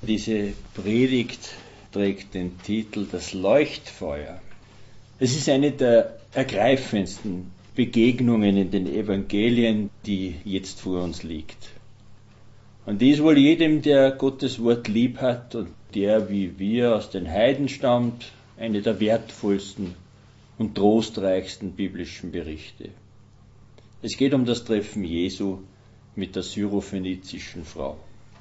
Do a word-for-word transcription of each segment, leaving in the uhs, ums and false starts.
Diese Predigt trägt den Titel Das Leuchtfeuer. Es ist eine der ergreifendsten Begegnungen in den Evangelien, die jetzt vor uns liegt. Und die ist wohl jedem, der Gottes Wort lieb hat und der, wie wir, aus den Heiden stammt, eine der wertvollsten und trostreichsten biblischen Berichte. Es geht um das Treffen Jesu mit der syrophönizischen Frau.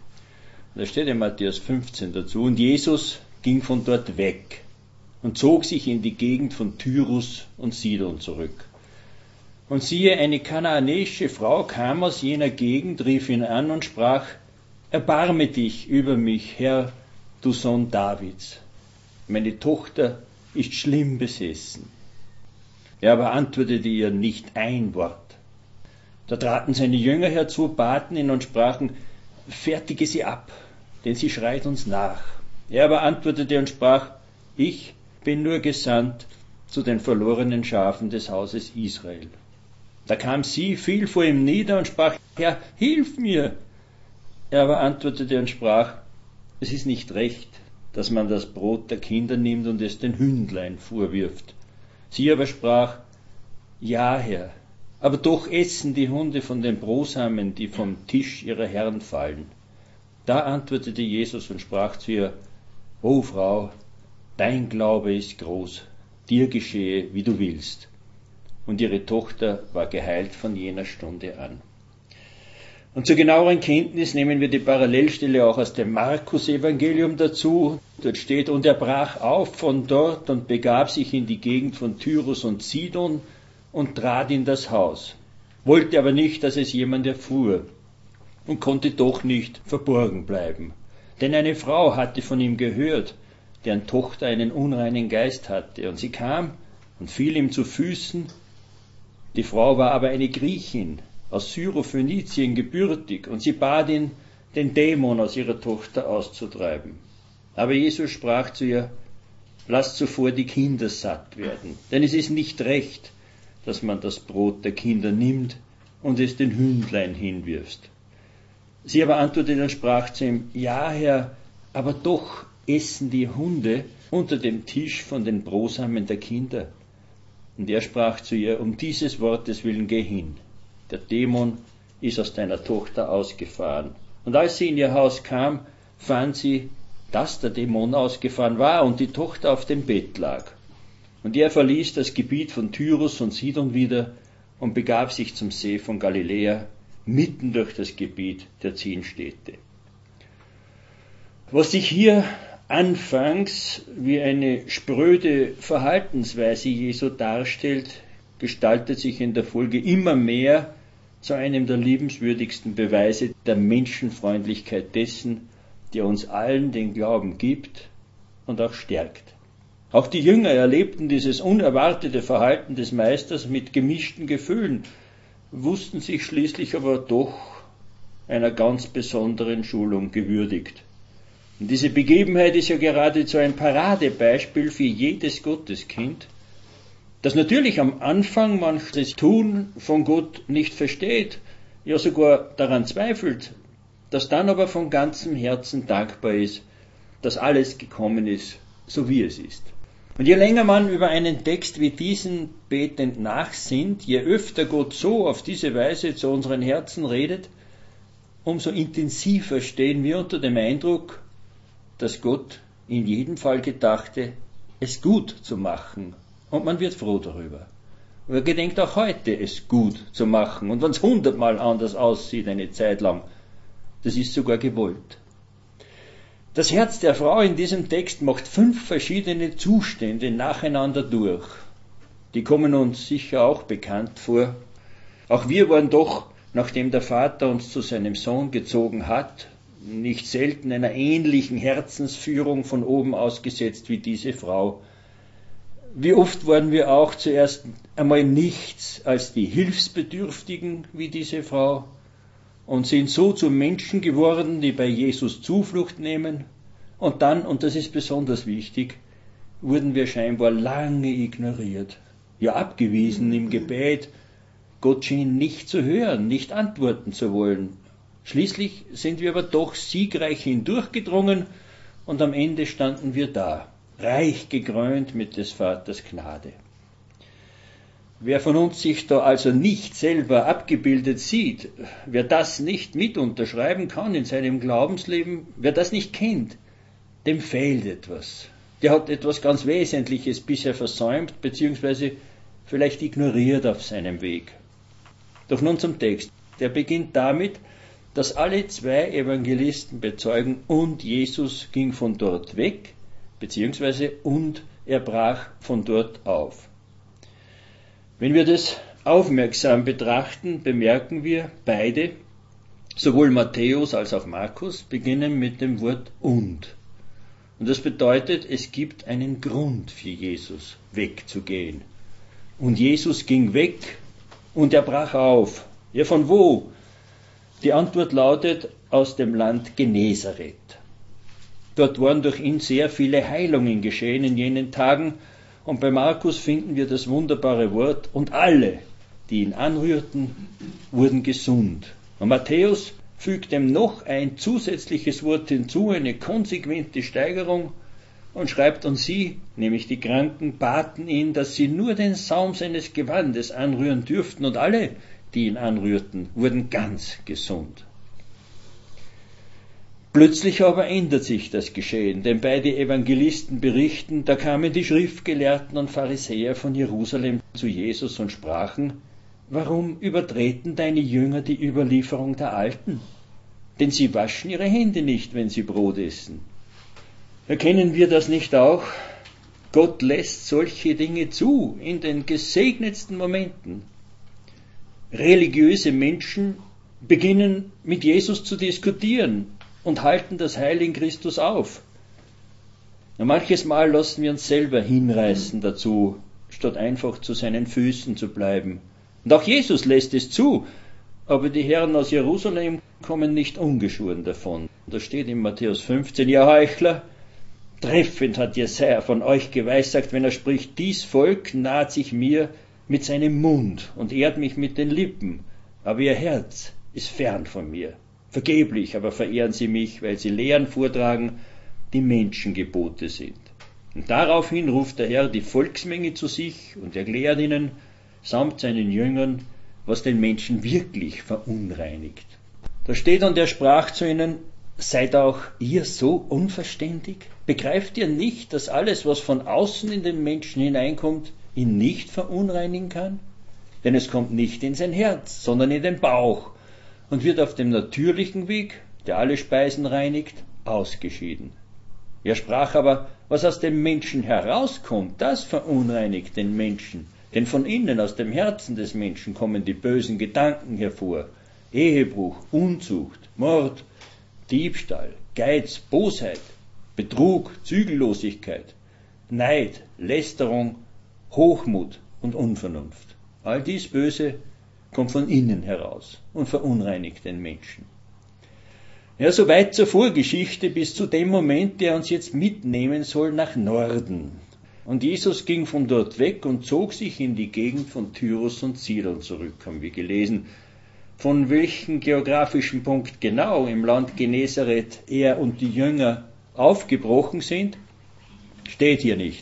Da steht in Matthäus fünfzehn dazu, und Jesus ging von dort weg und zog sich in die Gegend von Tyrus und Sidon zurück. Und siehe, eine kanaanäische Frau kam aus jener Gegend, rief ihn an und sprach, erbarme dich über mich, Herr, du Sohn Davids. Meine Tochter ist schlimm besessen. Er aber antwortete ihr nicht ein Wort. Da traten seine Jünger herzu, baten ihn und sprachen, fertige sie ab, denn sie schreit uns nach. Er aber antwortete und sprach, ich bin nur gesandt zu den verlorenen Schafen des Hauses Israel. Da kam sie, fiel vor ihm nieder und sprach, Herr, hilf mir. Er aber antwortete und sprach, es ist nicht recht, dass man das Brot der Kinder nimmt und es den Hündlein vorwirft. Sie aber sprach, ja, Herr, aber doch essen die Hunde von den Brosamen, die vom Tisch ihrer Herren fallen. Da antwortete Jesus und sprach zu ihr, O Frau, dein Glaube ist groß, dir geschehe, wie du willst. Und ihre Tochter war geheilt von jener Stunde an. Und zur genaueren Kenntnis nehmen wir die Parallelstelle auch aus dem Markus-Evangelium dazu. Dort steht, und er brach auf von dort und begab sich in die Gegend von Tyrus und Sidon und trat in das Haus, wollte aber nicht, dass es jemand erfuhr und konnte doch nicht verborgen bleiben. Denn eine Frau hatte von ihm gehört, deren Tochter einen unreinen Geist hatte, und sie kam und fiel ihm zu Füßen. Die Frau war aber eine Griechin, aus Syrophönizien gebürtig, und sie bat ihn, den Dämon aus ihrer Tochter auszutreiben. Aber Jesus sprach zu ihr, lasst zuvor die Kinder satt werden, denn es ist nicht recht, dass man das Brot der Kinder nimmt und es den Hündlein hinwirft. Sie aber antwortete und sprach zu ihm, ja, Herr, aber doch essen die Hunde unter dem Tisch von den Brosamen der Kinder. Und er sprach zu ihr, um dieses Wortes willen geh hin. Der Dämon ist aus deiner Tochter ausgefahren. Und als sie in ihr Haus kam, fand sie, dass der Dämon ausgefahren war und die Tochter auf dem Bett lag. Und er verließ das Gebiet von Tyrus und Sidon wieder und begab sich zum See von Galiläa, mitten durch das Gebiet der zehn Städte. Was sich hier anfangs wie eine spröde Verhaltensweise Jesu darstellt, gestaltet sich in der Folge immer mehr zu einem der liebenswürdigsten Beweise der Menschenfreundlichkeit dessen, der uns allen den Glauben gibt und auch stärkt. Auch die Jünger erlebten dieses unerwartete Verhalten des Meisters mit gemischten Gefühlen, wussten sich schließlich aber doch einer ganz besonderen Schulung gewürdigt. Und diese Begebenheit ist ja geradezu ein Paradebeispiel für jedes Gotteskind, das natürlich am Anfang manches Tun von Gott nicht versteht, ja sogar daran zweifelt, das dann aber von ganzem Herzen dankbar ist, dass alles gekommen ist, so wie es ist. Und je länger man über einen Text wie diesen betend nachsinnt, je öfter Gott so auf diese Weise zu unseren Herzen redet, umso intensiver stehen wir unter dem Eindruck, dass Gott in jedem Fall gedachte, es gut zu machen. Und man wird froh darüber. Und er gedenkt auch heute, es gut zu machen. Und wenn es hundertmal anders aussieht, eine Zeit lang, das ist sogar gewollt. Das Herz der Frau in diesem Text macht fünf verschiedene Zustände nacheinander durch. Die kommen uns sicher auch bekannt vor. Auch wir waren doch, nachdem der Vater uns zu seinem Sohn gezogen hat, nicht selten einer ähnlichen Herzensführung von oben ausgesetzt wie diese Frau. Wie oft waren wir auch zuerst einmal nichts als die Hilfsbedürftigen wie diese Frau und sind so zu Menschen geworden, die bei Jesus Zuflucht nehmen. Und dann, und das ist besonders wichtig, wurden wir scheinbar lange ignoriert, ja abgewiesen im Gebet. Gott schien nicht zu hören, nicht antworten zu wollen. Schließlich sind wir aber doch siegreich hindurchgedrungen und am Ende standen wir da, reich gekrönt mit des Vaters Gnade. Wer von uns sich da also nicht selber abgebildet sieht, wer das nicht mit unterschreiben kann in seinem Glaubensleben, wer das nicht kennt, dem fehlt etwas. Der hat etwas ganz Wesentliches bisher versäumt, beziehungsweise vielleicht ignoriert auf seinem Weg. Doch nun zum Text. Der beginnt damit, dass alle zwei Evangelisten bezeugen, und Jesus ging von dort weg, beziehungsweise und er brach von dort auf. Wenn wir das aufmerksam betrachten, bemerken wir, beide, sowohl Matthäus als auch Markus, beginnen mit dem Wort und. Und das bedeutet, es gibt einen Grund für Jesus, wegzugehen. Und Jesus ging weg und er brach auf. Ja, von wo? Die Antwort lautet, aus dem Land Genezareth. Dort waren durch ihn sehr viele Heilungen geschehen in jenen Tagen, und bei Markus finden wir das wunderbare Wort, und alle, die ihn anrührten, wurden gesund. Und Matthäus fügt dem noch ein zusätzliches Wort hinzu, eine konsequente Steigerung, und schreibt, und sie, nämlich die Kranken, baten ihn, dass sie nur den Saum seines Gewandes anrühren dürften, und alle, die ihn anrührten, wurden ganz gesund. Plötzlich aber ändert sich das Geschehen, denn beide Evangelisten berichten, da kamen die Schriftgelehrten und Pharisäer von Jerusalem zu Jesus und sprachen, warum übertreten deine Jünger die Überlieferung der Alten? Denn sie waschen ihre Hände nicht, wenn sie Brot essen. Erkennen wir das nicht auch? Gott lässt solche Dinge zu, in den gesegnetsten Momenten. Religiöse Menschen beginnen mit Jesus zu diskutieren und halten das Heil in Christus auf. Und manches Mal lassen wir uns selber hinreißen dazu, statt einfach zu seinen Füßen zu bleiben. Und auch Jesus lässt es zu, aber die Herren aus Jerusalem kommen nicht ungeschoren davon. Da steht in Matthäus fünfzehn, ihr Heuchler, treffend hat Jesaja von euch geweissagt, wenn er spricht, dies Volk naht sich mir mit seinem Mund und ehrt mich mit den Lippen, aber ihr Herz ist fern von mir. Vergeblich aber verehren sie mich, weil sie Lehren vortragen, die Menschengebote sind. Und daraufhin ruft der Herr die Volksmenge zu sich und erklärt ihnen, samt seinen Jüngern, was den Menschen wirklich verunreinigt. Da steht, und er sprach zu ihnen, seid auch ihr so unverständig? Begreift ihr nicht, dass alles, was von außen in den Menschen hineinkommt, ihn nicht verunreinigen kann? Denn es kommt nicht in sein Herz, sondern in den Bauch und wird auf dem natürlichen Weg, der alle Speisen reinigt, ausgeschieden. Er sprach aber, was aus dem Menschen herauskommt, das verunreinigt den Menschen. Denn von innen, aus dem Herzen des Menschen, kommen die bösen Gedanken hervor. Ehebruch, Unzucht, Mord, Diebstahl, Geiz, Bosheit, Betrug, Zügellosigkeit, Neid, Lästerung, Hochmut und Unvernunft. All dies Böse kommt von innen heraus und verunreinigt den Menschen. Ja, soweit zur Vorgeschichte bis zu dem Moment, der uns jetzt mitnehmen soll nach Norden. Und Jesus ging von dort weg und zog sich in die Gegend von Tyrus und Sidon zurück, haben wir gelesen. Von welchem geografischen Punkt genau im Land Genezareth er und die Jünger aufgebrochen sind, steht hier nicht.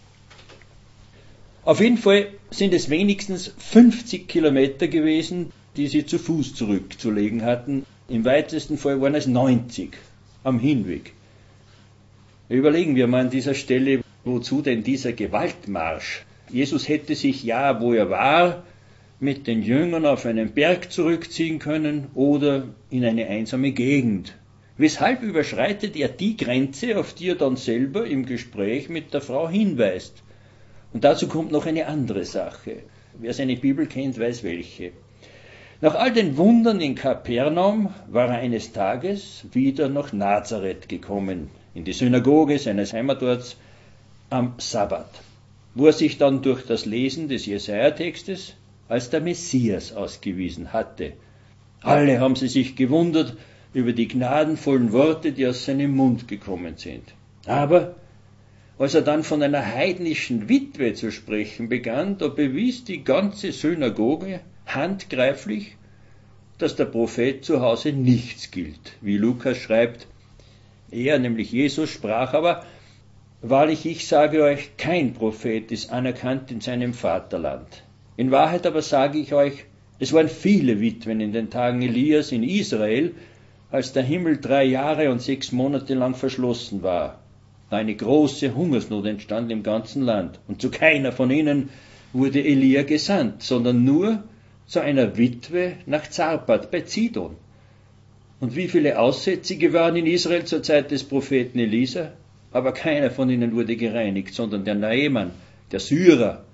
Auf jeden Fall sind es wenigstens fünfzig Kilometer gewesen, die sie zu Fuß zurückzulegen hatten. Im weitesten Fall waren es neunzig am Hinweg. Überlegen wir mal an dieser Stelle, wozu denn dieser Gewaltmarsch? Jesus hätte sich ja, wo er war, mit den Jüngern auf einen Berg zurückziehen können oder in eine einsame Gegend. Weshalb überschreitet er die Grenze, auf die er dann selber im Gespräch mit der Frau hinweist? Und dazu kommt noch eine andere Sache. Wer seine Bibel kennt, weiß welche. Nach all den Wundern in Kapernaum war er eines Tages wieder nach Nazareth gekommen, in die Synagoge seines Heimatorts am Sabbat, wo er sich dann durch das Lesen des Jesaja-Textes als der Messias ausgewiesen hatte. Alle haben sie sich gewundert über die gnadenvollen Worte, die aus seinem Mund gekommen sind. Aber als er dann von einer heidnischen Witwe zu sprechen begann, da bewies die ganze Synagoge handgreiflich, dass der Prophet zu Hause nichts gilt. Wie Lukas schreibt, er, nämlich Jesus, sprach aber, wahrlich, ich sage euch, kein Prophet ist anerkannt in seinem Vaterland. In Wahrheit aber sage ich euch, es waren viele Witwen in den Tagen Elias in Israel, als der Himmel drei Jahre und sechs Monate lang verschlossen war. Da eine große Hungersnot entstand im ganzen Land. Und zu keiner von ihnen wurde Elia gesandt, sondern nur zu einer Witwe nach Zarpat bei Zidon. Und wie viele Aussätzige waren in Israel zur Zeit des Propheten Elisa? Aber keiner von ihnen wurde gereinigt, sondern der Naaman, der Syrer.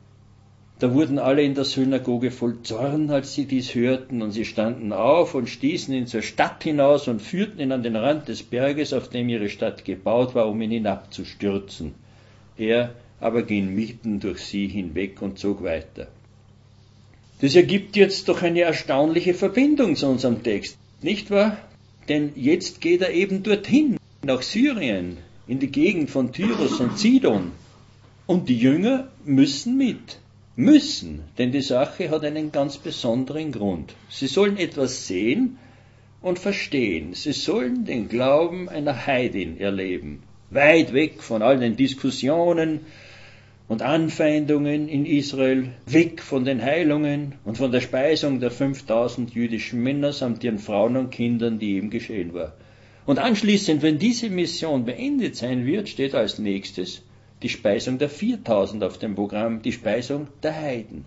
Da wurden alle in der Synagoge voll Zorn, als sie dies hörten, und sie standen auf und stießen ihn zur Stadt hinaus und führten ihn an den Rand des Berges, auf dem ihre Stadt gebaut war, um ihn hinabzustürzen. Er aber ging mitten durch sie hinweg und zog weiter. Das ergibt jetzt doch eine erstaunliche Verbindung zu unserem Text, nicht wahr? Denn jetzt geht er eben dorthin, nach Syrien, in die Gegend von Tyrus und Sidon. Und die Jünger müssen mit. Müssen, denn die Sache hat einen ganz besonderen Grund. Sie sollen etwas sehen und verstehen. Sie sollen den Glauben einer Heidin erleben. Weit weg von all den Diskussionen und Anfeindungen in Israel, weg von den Heilungen und von der Speisung der fünftausend jüdischen Männer samt ihren Frauen und Kindern, die ihm geschehen war. Und anschließend, wenn diese Mission beendet sein wird, steht als nächstes die Speisung der viertausend auf dem Programm, die Speisung der Heiden.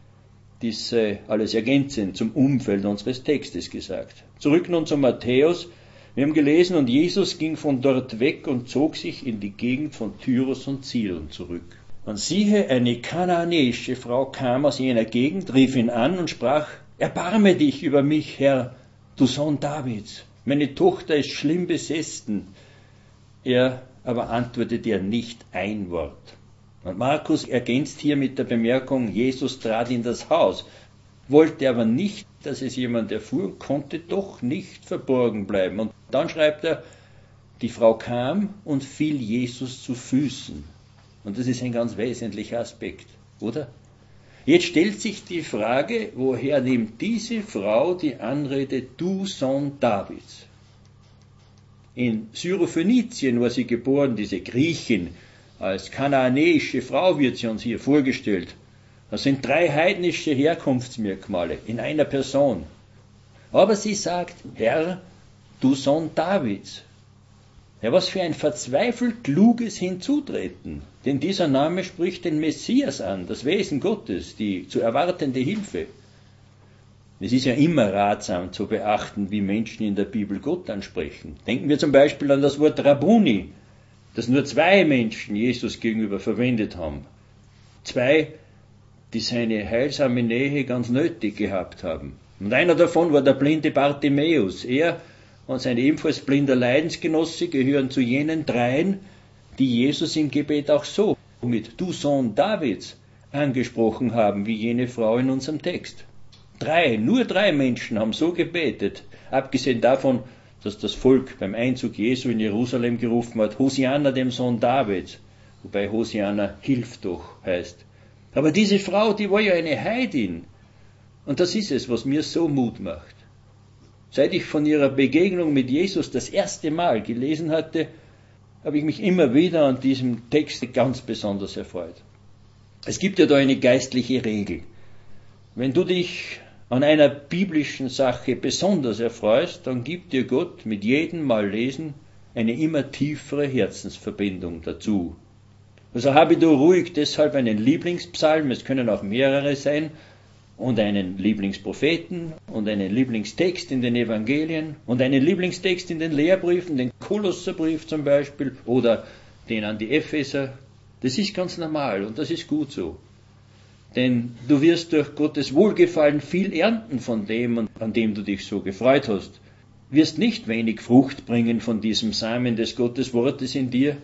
Dies sei alles ergänzend zum Umfeld unseres Textes gesagt. Zurück nun zu Matthäus. Wir haben gelesen, und Jesus ging von dort weg und zog sich in die Gegend von Tyrus und Sidon zurück. Und siehe, eine kanaanäische Frau kam aus jener Gegend, rief ihn an und sprach, erbarme dich über mich, Herr, du Sohn Davids. Meine Tochter ist schlimm besessen. Er aber antwortete ihr nicht ein Wort. Und Markus ergänzt hier mit der Bemerkung, Jesus trat in das Haus, wollte aber nicht, dass es jemand erfuhr, konnte doch nicht verborgen bleiben. Und dann schreibt er, die Frau kam und fiel Jesus zu Füßen. Und das ist ein ganz wesentlicher Aspekt, oder? Jetzt stellt sich die Frage, woher nimmt diese Frau die Anrede, du Sohn Davids? In Syrophönizien war sie geboren, diese Griechin. Als kanaanäische Frau wird sie uns hier vorgestellt. Das sind drei heidnische Herkunftsmerkmale in einer Person. Aber sie sagt, Herr, du Sohn Davids. Ja, was für ein verzweifelt kluges Hinzutreten. Denn dieser Name spricht den Messias an, das Wesen Gottes, die zu erwartende Hilfe. Es ist ja immer ratsam zu beachten, wie Menschen in der Bibel Gott ansprechen. Denken wir zum Beispiel an das Wort Rabbuni, das nur zwei Menschen Jesus gegenüber verwendet haben. Zwei, die seine heilsame Nähe ganz nötig gehabt haben. Und einer davon war der blinde Bartimäus. Er und sein ebenfalls blinder Leidensgenosse gehören zu jenen dreien, die Jesus im Gebet auch so mit Du Sohn Davids angesprochen haben, wie jene Frau in unserem Text. Drei, nur drei Menschen haben so gebetet, abgesehen davon, dass das Volk beim Einzug Jesu in Jerusalem gerufen hat, Hosianna dem Sohn Davids, wobei Hosianna hilf doch heißt. Aber diese Frau, die war ja eine Heidin, und das ist es, was mir so Mut macht. Seit ich von ihrer Begegnung mit Jesus das erste Mal gelesen hatte, habe ich mich immer wieder an diesem Text ganz besonders erfreut. Es gibt ja da eine geistliche Regel. Wenn du dich an einer biblischen Sache besonders erfreust, dann gibt dir Gott mit jedem Mal Lesen eine immer tiefere Herzensverbindung dazu. Also habe du ruhig deshalb einen Lieblingspsalm, es können auch mehrere sein, und einen Lieblingspropheten und einen Lieblingstext in den Evangelien und einen Lieblingstext in den Lehrbriefen, den Kolosserbrief zum Beispiel oder den an die Epheser. Das ist ganz normal und das ist gut so. Denn du wirst durch Gottes Wohlgefallen viel ernten von dem, an dem du dich so gefreut hast. Wirst nicht wenig Frucht bringen von diesem Samen des Gotteswortes in dir.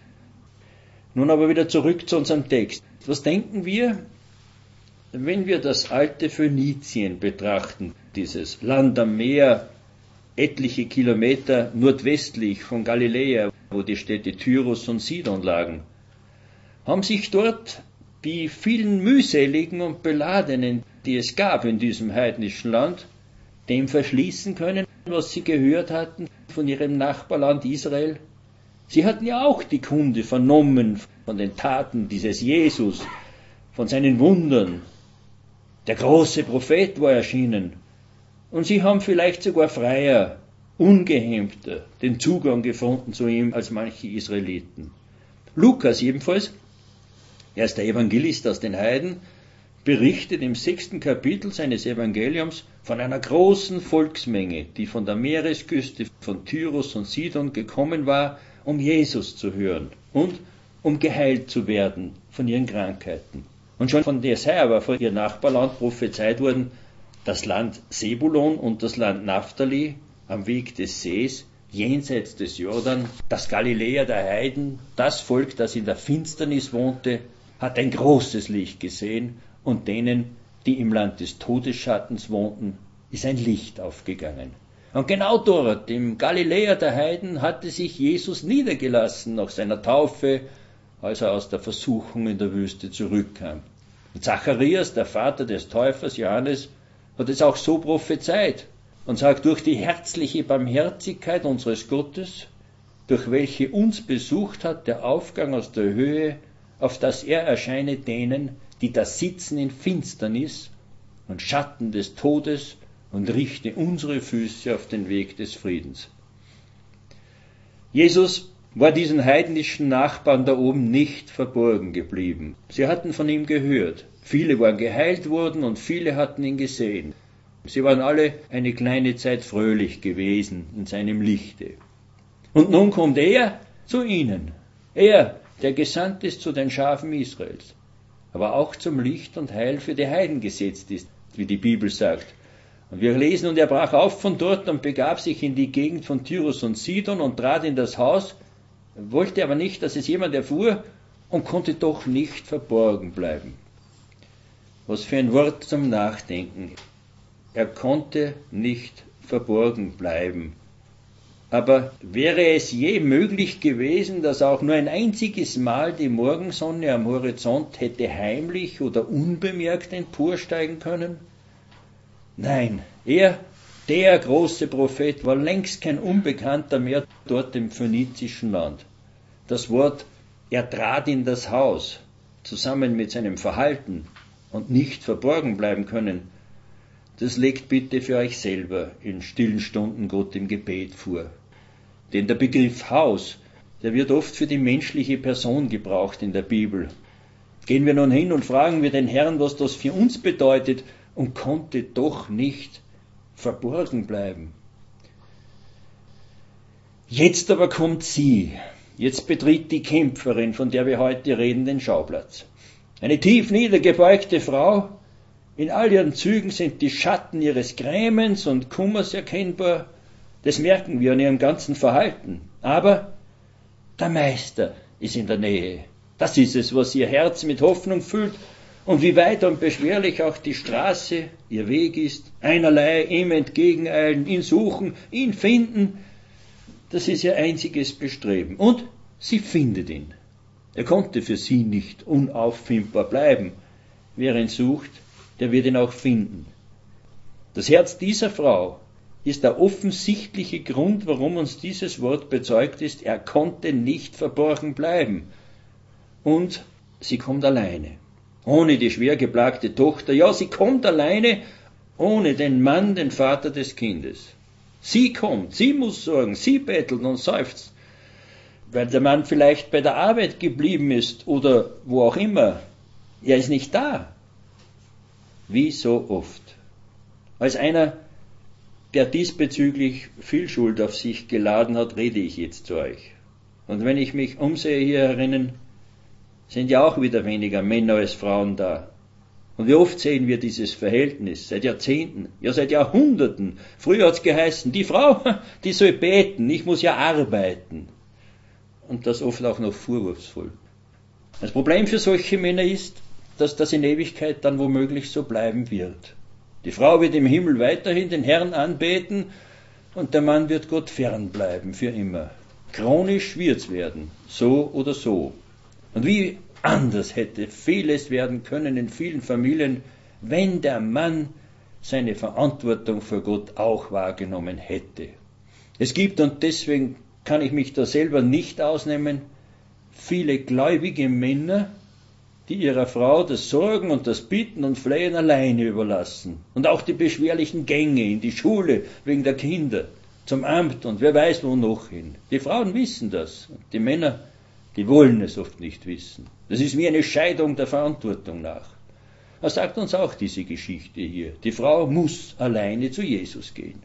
Nun aber wieder zurück zu unserem Text. Was denken wir, wenn wir das alte Phönizien betrachten, dieses Land am Meer, etliche Kilometer nordwestlich von Galiläa, wo die Städte Tyrus und Sidon lagen? Haben sich dort die vielen mühseligen und beladenen, die es gab in diesem heidnischen Land, dem verschließen können, was sie gehört hatten von ihrem Nachbarland Israel? Sie hatten ja auch die Kunde vernommen von den Taten dieses Jesus, von seinen Wundern. Der große Prophet war erschienen. Und sie haben vielleicht sogar freier, ungehemmter den Zugang gefunden zu ihm als manche Israeliten. Lukas jedenfalls, er ist der Evangelist aus den Heiden, berichtet im sechsten Kapitel seines Evangeliums von einer großen Volksmenge, die von der Meeresküste von Tyrus und Sidon gekommen war, um Jesus zu hören und um geheilt zu werden von ihren Krankheiten. Und schon von Jesaja war vor ihr Nachbarland prophezeit worden, das Land Sebulon und das Land Naphtali am Weg des Sees, jenseits des Jordan, das Galiläa der Heiden, das Volk, das in der Finsternis wohnte, hat ein großes Licht gesehen, und denen, die im Land des Todesschattens wohnten, ist ein Licht aufgegangen. Und genau dort, im Galiläa der Heiden, hatte sich Jesus niedergelassen nach seiner Taufe, als er aus der Versuchung in der Wüste zurückkam. Und Zacharias, der Vater des Täufers Johannes, hat es auch so prophezeit und sagt, durch die herzliche Barmherzigkeit unseres Gottes, durch welche uns besucht hat der Aufgang aus der Höhe, auf dass er erscheine denen, die da sitzen in Finsternis und Schatten des Todes, und richte unsere Füße auf den Weg des Friedens. Jesus war diesen heidnischen Nachbarn da oben nicht verborgen geblieben. Sie hatten von ihm gehört. Viele waren geheilt worden und viele hatten ihn gesehen. Sie waren alle eine kleine Zeit fröhlich gewesen in seinem Lichte. Und nun kommt er zu ihnen. Er, der gesandt ist zu den Schafen Israels, aber auch zum Licht und Heil für die Heiden gesetzt ist, wie die Bibel sagt. Und wir lesen, und er brach auf von dort und begab sich in die Gegend von Tyrus und Sidon und trat in das Haus, wollte aber nicht, dass es jemand erfuhr, und konnte doch nicht verborgen bleiben. Was für ein Wort zum Nachdenken. Er konnte nicht verborgen bleiben. Aber wäre es je möglich gewesen, dass auch nur ein einziges Mal die Morgensonne am Horizont hätte heimlich oder unbemerkt emporsteigen können? Nein, er, der große Prophet, war längst kein Unbekannter mehr dort im phönizischen Land. Das Wort, er trat in das Haus, zusammen mit seinem Verhalten und nicht verborgen bleiben können, das legt bitte für euch selber in stillen Stunden Gott im Gebet vor. Denn der Begriff Haus, der wird oft für die menschliche Person gebraucht in der Bibel. Gehen wir nun hin und fragen wir den Herrn, was das für uns bedeutet, und konnte doch nicht verborgen bleiben. Jetzt aber kommt sie. Jetzt betritt die Kämpferin, von der wir heute reden, den Schauplatz. Eine tief niedergebeugte Frau. In all ihren Zügen sind die Schatten ihres Grämens und Kummers erkennbar. Das merken wir an ihrem ganzen Verhalten. Aber der Meister ist in der Nähe. Das ist es, was ihr Herz mit Hoffnung füllt. Und wie weit und beschwerlich auch die Straße, ihr Weg ist, einerlei ihm entgegeneilen, ihn suchen, ihn finden, das ist ihr einziges Bestreben. Und sie findet ihn. Er konnte für sie nicht unauffindbar bleiben. Wer ihn sucht, der wird ihn auch finden. Das Herz dieser Frau ist der offensichtliche Grund, warum uns dieses Wort bezeugt ist, er konnte nicht verborgen bleiben. Und sie kommt alleine. Ohne die schwer geplagte Tochter, ja, sie kommt alleine, ohne den Mann, den Vater des Kindes. Sie kommt, sie muss sorgen, sie bettelt und seufzt, weil der Mann vielleicht bei der Arbeit geblieben ist oder wo auch immer. Er ist nicht da. Wie so oft. Als einer, der diesbezüglich viel Schuld auf sich geladen hat, rede ich jetzt zu euch. Und wenn ich mich umsehe hier herinnen, sind ja auch wieder weniger Männer als Frauen da. Und wie oft sehen wir dieses Verhältnis, seit Jahrzehnten, ja seit Jahrhunderten. Früher hat's geheißen, die Frau, die soll beten, ich muss ja arbeiten. Und das oft auch noch vorwurfsvoll. Das Problem für solche Männer ist, dass das in Ewigkeit dann womöglich so bleiben wird. Die Frau wird im Himmel weiterhin den Herrn anbeten und der Mann wird Gott fernbleiben für immer. Chronisch wird's werden, so oder so. Und wie anders hätte vieles werden können in vielen Familien, wenn der Mann seine Verantwortung vor Gott auch wahrgenommen hätte. Es gibt, und deswegen kann ich mich da selber nicht ausnehmen, viele gläubige Männer, die ihrer Frau das Sorgen und das Bitten und Flehen alleine überlassen und auch die beschwerlichen Gänge in die Schule wegen der Kinder, zum Amt und wer weiß wo noch hin. Die Frauen wissen das, die Männer, die wollen es oft nicht wissen. Das ist wie eine Scheidung der Verantwortung nach. Er sagt uns auch diese Geschichte hier. Die Frau muss alleine zu Jesus gehen.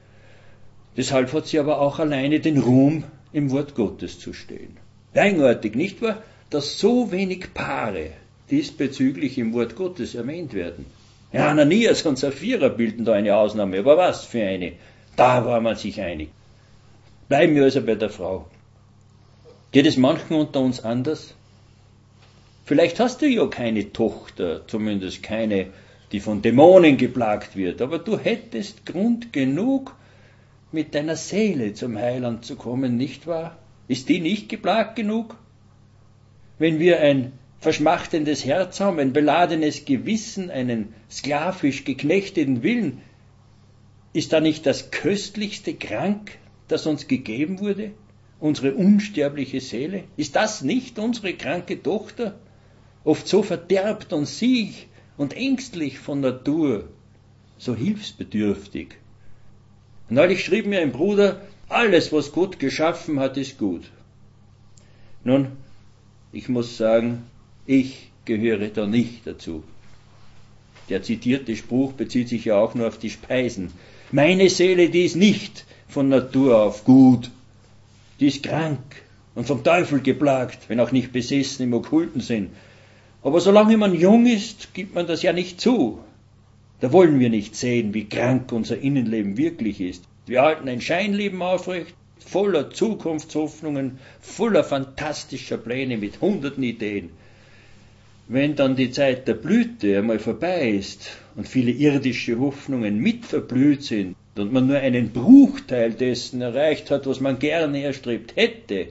Deshalb hat sie aber auch alleine den Ruhm, im Wort Gottes zu stehen. Eigenartig, nicht wahr, dass so wenig Paare diesbezüglich im Wort Gottes erwähnt werden. Ja, Ananias und Sapphira bilden da eine Ausnahme, aber was für eine? Da war man sich einig. Bleiben wir also bei der Frau. Geht es manchen unter uns anders? Vielleicht hast du ja keine Tochter, zumindest keine, die von Dämonen geplagt wird, aber du hättest Grund genug, mit deiner Seele zum Heiland zu kommen, nicht wahr? Ist die nicht geplagt genug? Wenn wir ein verschmachtendes Herz haben, ein beladenes Gewissen, einen sklavisch geknechteten Willen, ist da nicht das Köstlichste krank, das uns gegeben wurde? Unsere unsterbliche Seele? Ist das nicht unsere kranke Tochter? Oft so verderbt und siech und ängstlich von Natur, so hilfsbedürftig. Neulich schrieb mir ein Bruder, alles, was Gott geschaffen hat, ist gut. Nun, ich muss sagen, ich gehöre da nicht dazu. Der zitierte Spruch bezieht sich ja auch nur auf die Speisen. Meine Seele, die ist nicht von Natur auf gut. Die ist krank und vom Teufel geplagt, wenn auch nicht besessen im okkulten Sinn. Aber solange man jung ist, gibt man das ja nicht zu. Da wollen wir nicht sehen, wie krank unser Innenleben wirklich ist. Wir halten ein Scheinleben aufrecht, voller Zukunftshoffnungen, voller fantastischer Pläne mit hunderten Ideen. Wenn dann die Zeit der Blüte einmal vorbei ist und viele irdische Hoffnungen mit verblüht sind und man nur einen Bruchteil dessen erreicht hat, was man gerne erstrebt hätte,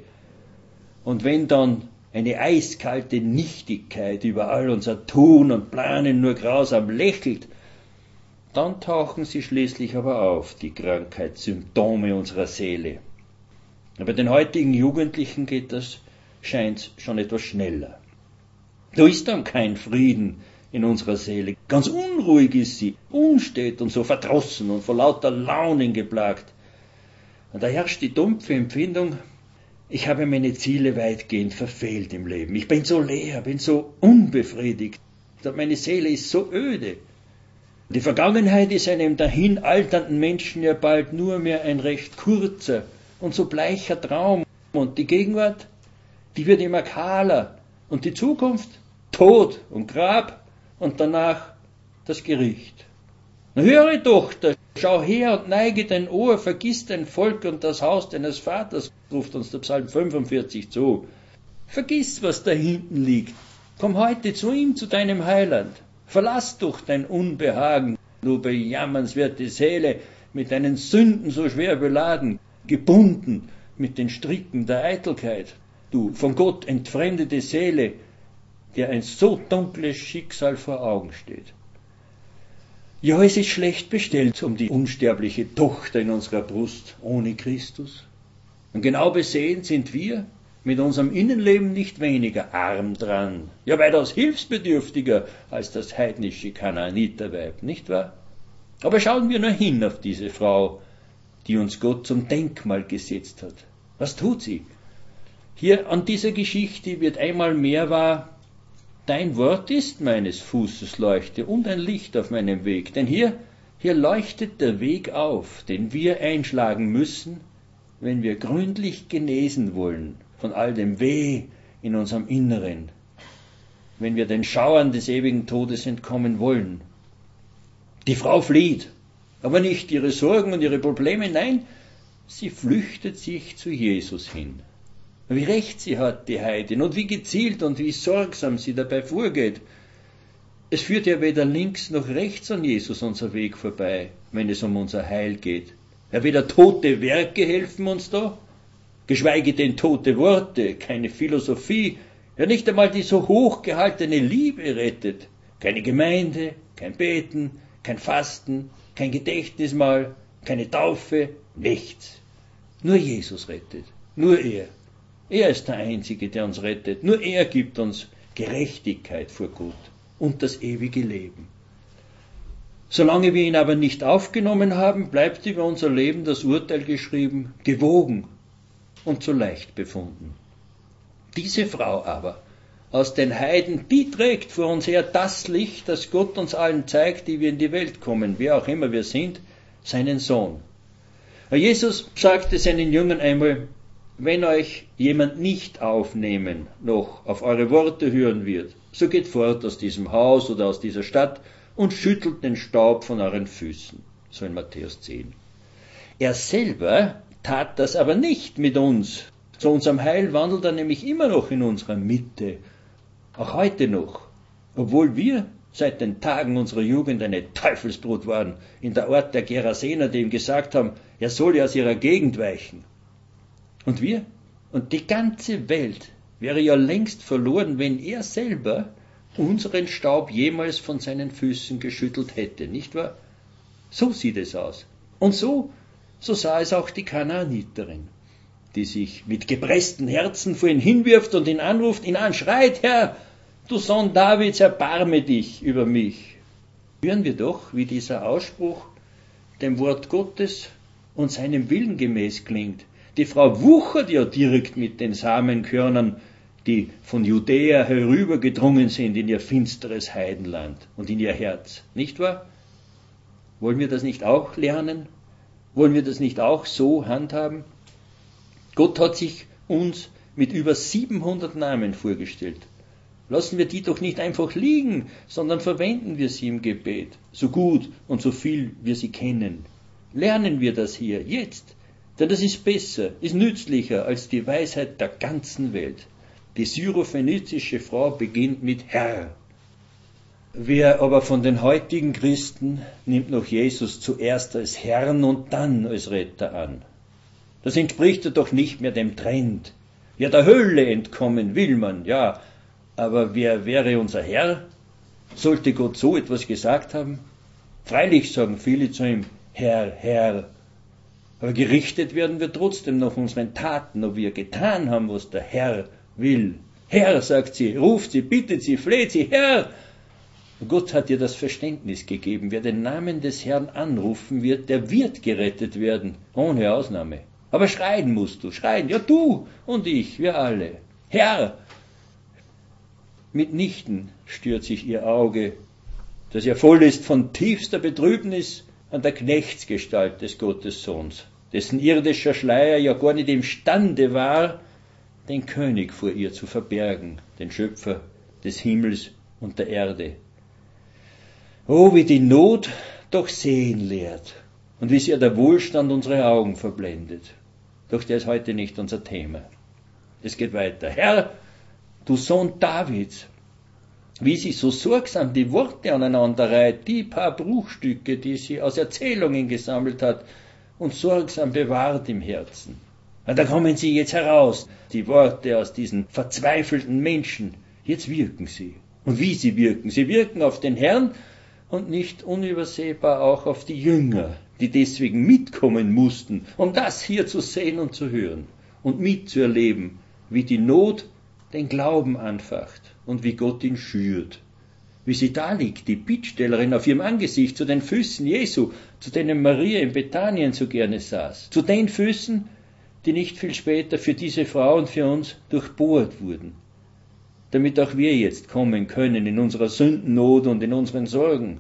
und wenn dann eine eiskalte Nichtigkeit über all unser Tun und Planen nur grausam lächelt, dann tauchen sie schließlich aber auf, die Krankheitssymptome unserer Seele. Aber den heutigen Jugendlichen geht das, scheint schon etwas schneller. Da ist dann kein Frieden in unserer Seele. Ganz unruhig ist sie, unstet und so verdrossen und vor lauter Launen geplagt. Und da herrscht die dumpfe Empfindung, ich habe meine Ziele weitgehend verfehlt im Leben. Ich bin so leer, bin so unbefriedigt. Meine Seele ist so öde. Die Vergangenheit ist einem dahin alternden Menschen ja bald nur mehr ein recht kurzer und so bleicher Traum. Und die Gegenwart, die wird immer kahler. Und die Zukunft, Tod und Grab und danach das Gericht. Na, höre Tochter, schau her und neige dein Ohr, vergiss dein Volk und das Haus deines Vaters, ruft uns der Psalm fünfundvierzig zu. Vergiss, was da hinten liegt. Komm heute zu ihm, zu deinem Heiland. Verlass doch dein Unbehagen, du bejammernswerte Seele, mit deinen Sünden so schwer beladen, gebunden mit den Stricken der Eitelkeit. Du von Gott entfremdete Seele, der ein so dunkles Schicksal vor Augen steht. Ja, es ist schlecht bestellt um die unsterbliche Tochter in unserer Brust ohne Christus. Und genau besehen sind wir mit unserem Innenleben nicht weniger arm dran, ja weitaus hilfsbedürftiger als das heidnische Kanaaniterweib, nicht wahr? Aber schauen wir nur hin auf diese Frau, die uns Gott zum Denkmal gesetzt hat. Was tut sie? Hier an dieser Geschichte wird einmal mehr wahr, dein Wort ist meines Fußes Leuchte und ein Licht auf meinem Weg. Denn hier, hier leuchtet der Weg auf, den wir einschlagen müssen, wenn wir gründlich genesen wollen von all dem Weh in unserem Inneren, wenn wir den Schauern des ewigen Todes entkommen wollen. Die Frau flieht, aber nicht ihre Sorgen und ihre Probleme, nein, sie flüchtet sich zu Jesus hin. Wie recht sie hat, die Heidin, und wie gezielt und wie sorgsam sie dabei vorgeht. Es führt ja weder links noch rechts an Jesus unser Weg vorbei, wenn es um unser Heil geht. Ja, weder tote Werke helfen uns da, geschweige denn tote Worte, keine Philosophie, ja nicht einmal die so hochgehaltene Liebe rettet. Keine Gemeinde, kein Beten, kein Fasten, kein Gedächtnismahl, keine Taufe, nichts. Nur Jesus rettet, nur er. Er ist der Einzige, der uns rettet. Nur er gibt uns Gerechtigkeit vor Gott und das ewige Leben. Solange wir ihn aber nicht aufgenommen haben, bleibt über unser Leben das Urteil geschrieben, gewogen und zu leicht befunden. Diese Frau aber aus den Heiden, die trägt vor uns her das Licht, das Gott uns allen zeigt, die wir in die Welt kommen, wer auch immer wir sind, seinen Sohn. Jesus sagte seinen Jüngern einmal, wenn euch jemand nicht aufnehmen, noch auf eure Worte hören wird, so geht fort aus diesem Haus oder aus dieser Stadt und schüttelt den Staub von euren Füßen. So in Matthäus zehn. Er selber tat das aber nicht mit uns. Zu unserem Heil wandelt er nämlich immer noch in unserer Mitte. Auch heute noch. Obwohl wir seit den Tagen unserer Jugend eine Teufelsbrut waren, in der Art der Gerasener, die ihm gesagt haben, er soll ja aus ihrer Gegend weichen. Und wir? Und die ganze Welt wäre ja längst verloren, wenn er selber unseren Staub jemals von seinen Füßen geschüttelt hätte, nicht wahr? So sieht es aus. Und so, so sah es auch die Kanaaniterin, die sich mit gepressten Herzen vor ihn hinwirft und ihn anruft, ihn anschreit, Herr, du Sohn Davids, erbarme dich über mich. Hören wir doch, wie dieser Ausspruch dem Wort Gottes und seinem Willen gemäß klingt. Die Frau wuchert ja direkt mit den Samenkörnern, die von Judäa herübergedrungen sind in ihr finsteres Heidenland und in ihr Herz. Nicht wahr? Wollen wir das nicht auch lernen? Wollen wir das nicht auch so handhaben? Gott hat sich uns mit über siebenhundert Namen vorgestellt. Lassen wir die doch nicht einfach liegen, sondern verwenden wir sie im Gebet, so gut und so viel wir sie kennen. Lernen wir das hier, jetzt, denn das ist besser, ist nützlicher als die Weisheit der ganzen Welt. Die syrophönizische Frau beginnt mit Herr. Wer aber von den heutigen Christen nimmt noch Jesus zuerst als Herrn und dann als Retter an? Das entspricht ja doch nicht mehr dem Trend. Ja, der Hölle entkommen will man, ja, aber wer wäre unser Herr? Sollte Gott so etwas gesagt haben? Freilich sagen viele zu ihm, Herr, Herr. Aber gerichtet werden wir trotzdem nach unseren Taten, ob wir getan haben, was der Herr will. Herr, sagt sie, ruft sie, bittet sie, fleht sie, Herr. Gott hat ihr das Verständnis gegeben, wer den Namen des Herrn anrufen wird, der wird gerettet werden, ohne Ausnahme. Aber schreien musst du, schreien, ja du und ich, wir alle. Herr! Mitnichten stört sich ihr Auge, das ja voll ist von tiefster Betrübnis an der Knechtsgestalt des Gottessohns, dessen irdischer Schleier ja gar nicht imstande war, den König vor ihr zu verbergen, den Schöpfer des Himmels und der Erde. Oh, wie die Not doch sehen lehrt und wie sehr der Wohlstand unsere Augen verblendet. Doch der ist heute nicht unser Thema. Es geht weiter. Herr, du Sohn Davids, wie sie so sorgsam die Worte aneinander reiht, die paar Bruchstücke, die sie aus Erzählungen gesammelt hat und sorgsam bewahrt im Herzen. Und da kommen sie jetzt heraus, die Worte aus diesen verzweifelten Menschen. Jetzt wirken sie. Und wie sie wirken? Sie wirken auf den Herrn und nicht unübersehbar auch auf die Jünger, die deswegen mitkommen mussten, um das hier zu sehen und zu hören und mitzuerleben, wie die Not den Glauben anfacht und wie Gott ihn schürt. Wie sie da liegt, die Bittstellerin auf ihrem Angesicht zu den Füßen Jesu, zu denen Maria in Bethanien so gerne saß, zu den Füßen, die nicht viel später für diese Frau und für uns durchbohrt wurden, damit auch wir jetzt kommen können in unserer Sündennot und in unseren Sorgen.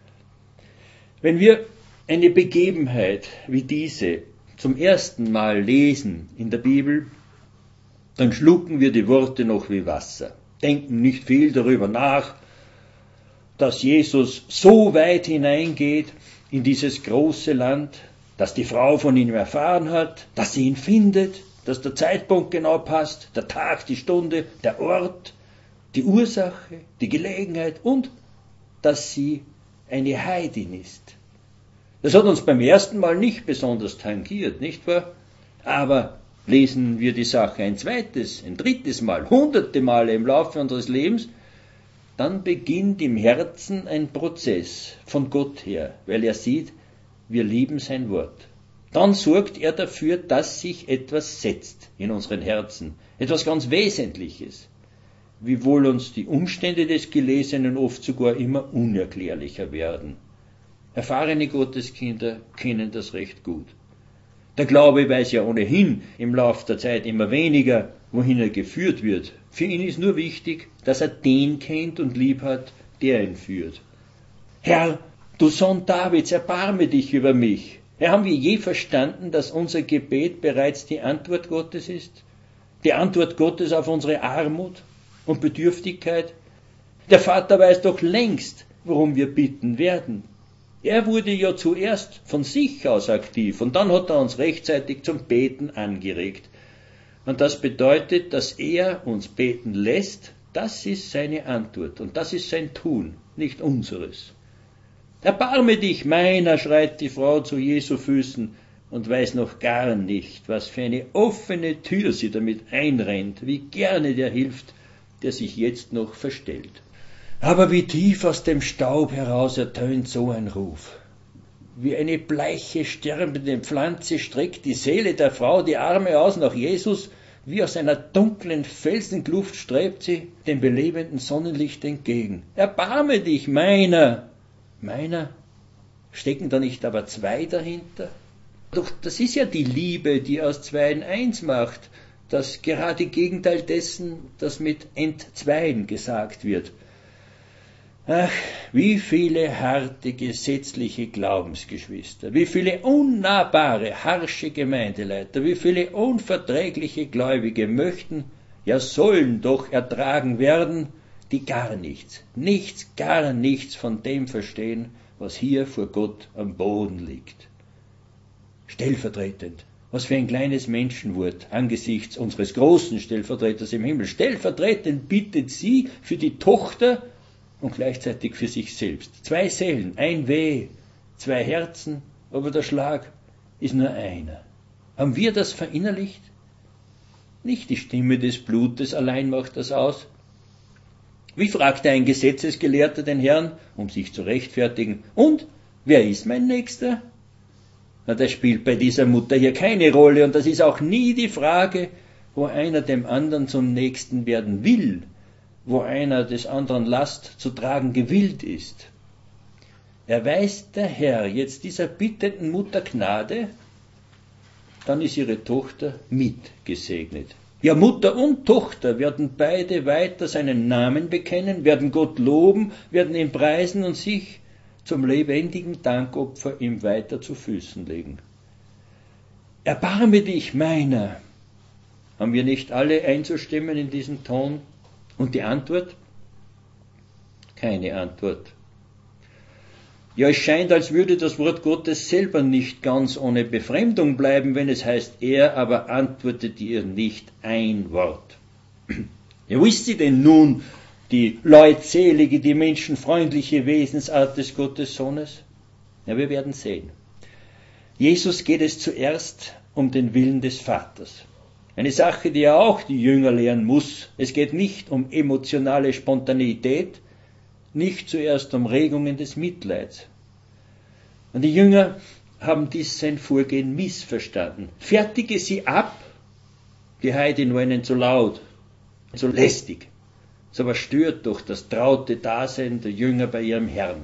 Wenn wir eine Begebenheit wie diese zum ersten Mal lesen in der Bibel, dann schlucken wir die Worte noch wie Wasser, denken nicht viel darüber nach, dass Jesus so weit hineingeht in dieses große Land, dass die Frau von ihm erfahren hat, dass sie ihn findet, dass der Zeitpunkt genau passt, der Tag, die Stunde, der Ort, die Ursache, die Gelegenheit und dass sie eine Heidin ist. Das hat uns beim ersten Mal nicht besonders tangiert, nicht wahr? Aber lesen wir die Sache ein zweites, ein drittes Mal, hunderte Male im Laufe unseres Lebens, dann beginnt im Herzen ein Prozess von Gott her, weil er sieht, wir lieben sein Wort. Dann sorgt er dafür, dass sich etwas setzt in unseren Herzen, etwas ganz Wesentliches, wiewohl uns die Umstände des Gelesenen oft sogar immer unerklärlicher werden. Erfahrene Gotteskinder kennen das recht gut. Der Glaube weiß ja ohnehin im Lauf der Zeit immer weniger, wohin er geführt wird. Für ihn ist nur wichtig, dass er den kennt und lieb hat, der ihn führt. Herr, du Sohn Davids, erbarme dich über mich. Ja, haben wir je verstanden, dass unser Gebet bereits die Antwort Gottes ist? Die Antwort Gottes auf unsere Armut und Bedürftigkeit? Der Vater weiß doch längst, worum wir bitten werden. Er wurde ja zuerst von sich aus aktiv und dann hat er uns rechtzeitig zum Beten angeregt. Und das bedeutet, dass er uns beten lässt, das ist seine Antwort und das ist sein Tun, nicht unseres. Erbarme dich meiner, schreit die Frau zu Jesu Füßen und weiß noch gar nicht, was für eine offene Tür sie damit einrennt, wie gerne der hilft, der sich jetzt noch verstellt. Aber wie tief aus dem Staub heraus ertönt so ein Ruf. Wie eine bleiche, sterbende Pflanze streckt die Seele der Frau die Arme aus nach Jesus, wie aus einer dunklen Felsenkluft strebt sie dem belebenden Sonnenlicht entgegen. Erbarme dich meiner! Meiner? Stecken da nicht aber zwei dahinter? Doch das ist ja die Liebe, die aus Zweien eins macht, das gerade Gegenteil dessen, das mit Entzweien gesagt wird. Ach, wie viele harte, gesetzliche Glaubensgeschwister, wie viele unnahbare, harsche Gemeindeleiter, wie viele unverträgliche Gläubige möchten, ja sollen doch ertragen werden, die gar nichts, nichts, gar nichts von dem verstehen, was hier vor Gott am Boden liegt. Stellvertretend, was für ein kleines Menschenwort angesichts unseres großen Stellvertreters im Himmel. Stellvertretend bittet sie für die Tochter und gleichzeitig für sich selbst. Zwei Seelen, ein Weh, zwei Herzen, aber der Schlag ist nur einer. Haben wir das verinnerlicht? Nicht die Stimme des Blutes allein macht das aus. Wie fragte ein Gesetzesgelehrter den Herrn, um sich zu rechtfertigen, und wer ist mein Nächster? Na, das spielt bei dieser Mutter hier keine Rolle und das ist auch nie die Frage, wo einer dem anderen zum Nächsten werden will, wo einer des anderen Last zu tragen gewillt ist. Erweist der Herr jetzt dieser bittenden Mutter Gnade, dann ist ihre Tochter mitgesegnet. Ja, Mutter und Tochter werden beide weiter seinen Namen bekennen, werden Gott loben, werden ihn preisen und sich zum lebendigen Dankopfer ihm weiter zu Füßen legen. Erbarme dich meiner. Haben wir nicht alle einzustimmen in diesen Ton? Und die Antwort? Keine Antwort. Ja, es scheint, als würde das Wort Gottes selber nicht ganz ohne Befremdung bleiben, wenn es heißt, er aber antwortete ihr nicht ein Wort. Ja, wo ist sie denn nun, die leutselige, die menschenfreundliche Wesensart des Gottessohnes? Ja, wir werden sehen. Jesus geht es zuerst um den Willen des Vaters. Eine Sache, die er auch die Jünger lehren muss. Es geht nicht um emotionale Spontaneität, nicht zuerst um Regungen des Mitleids. Und die Jünger haben dies sein Vorgehen missverstanden. Fertige sie ab, die Heide nur einen zu laut, zu lästig. So was stört doch das traute Dasein der Jünger bei ihrem Herrn.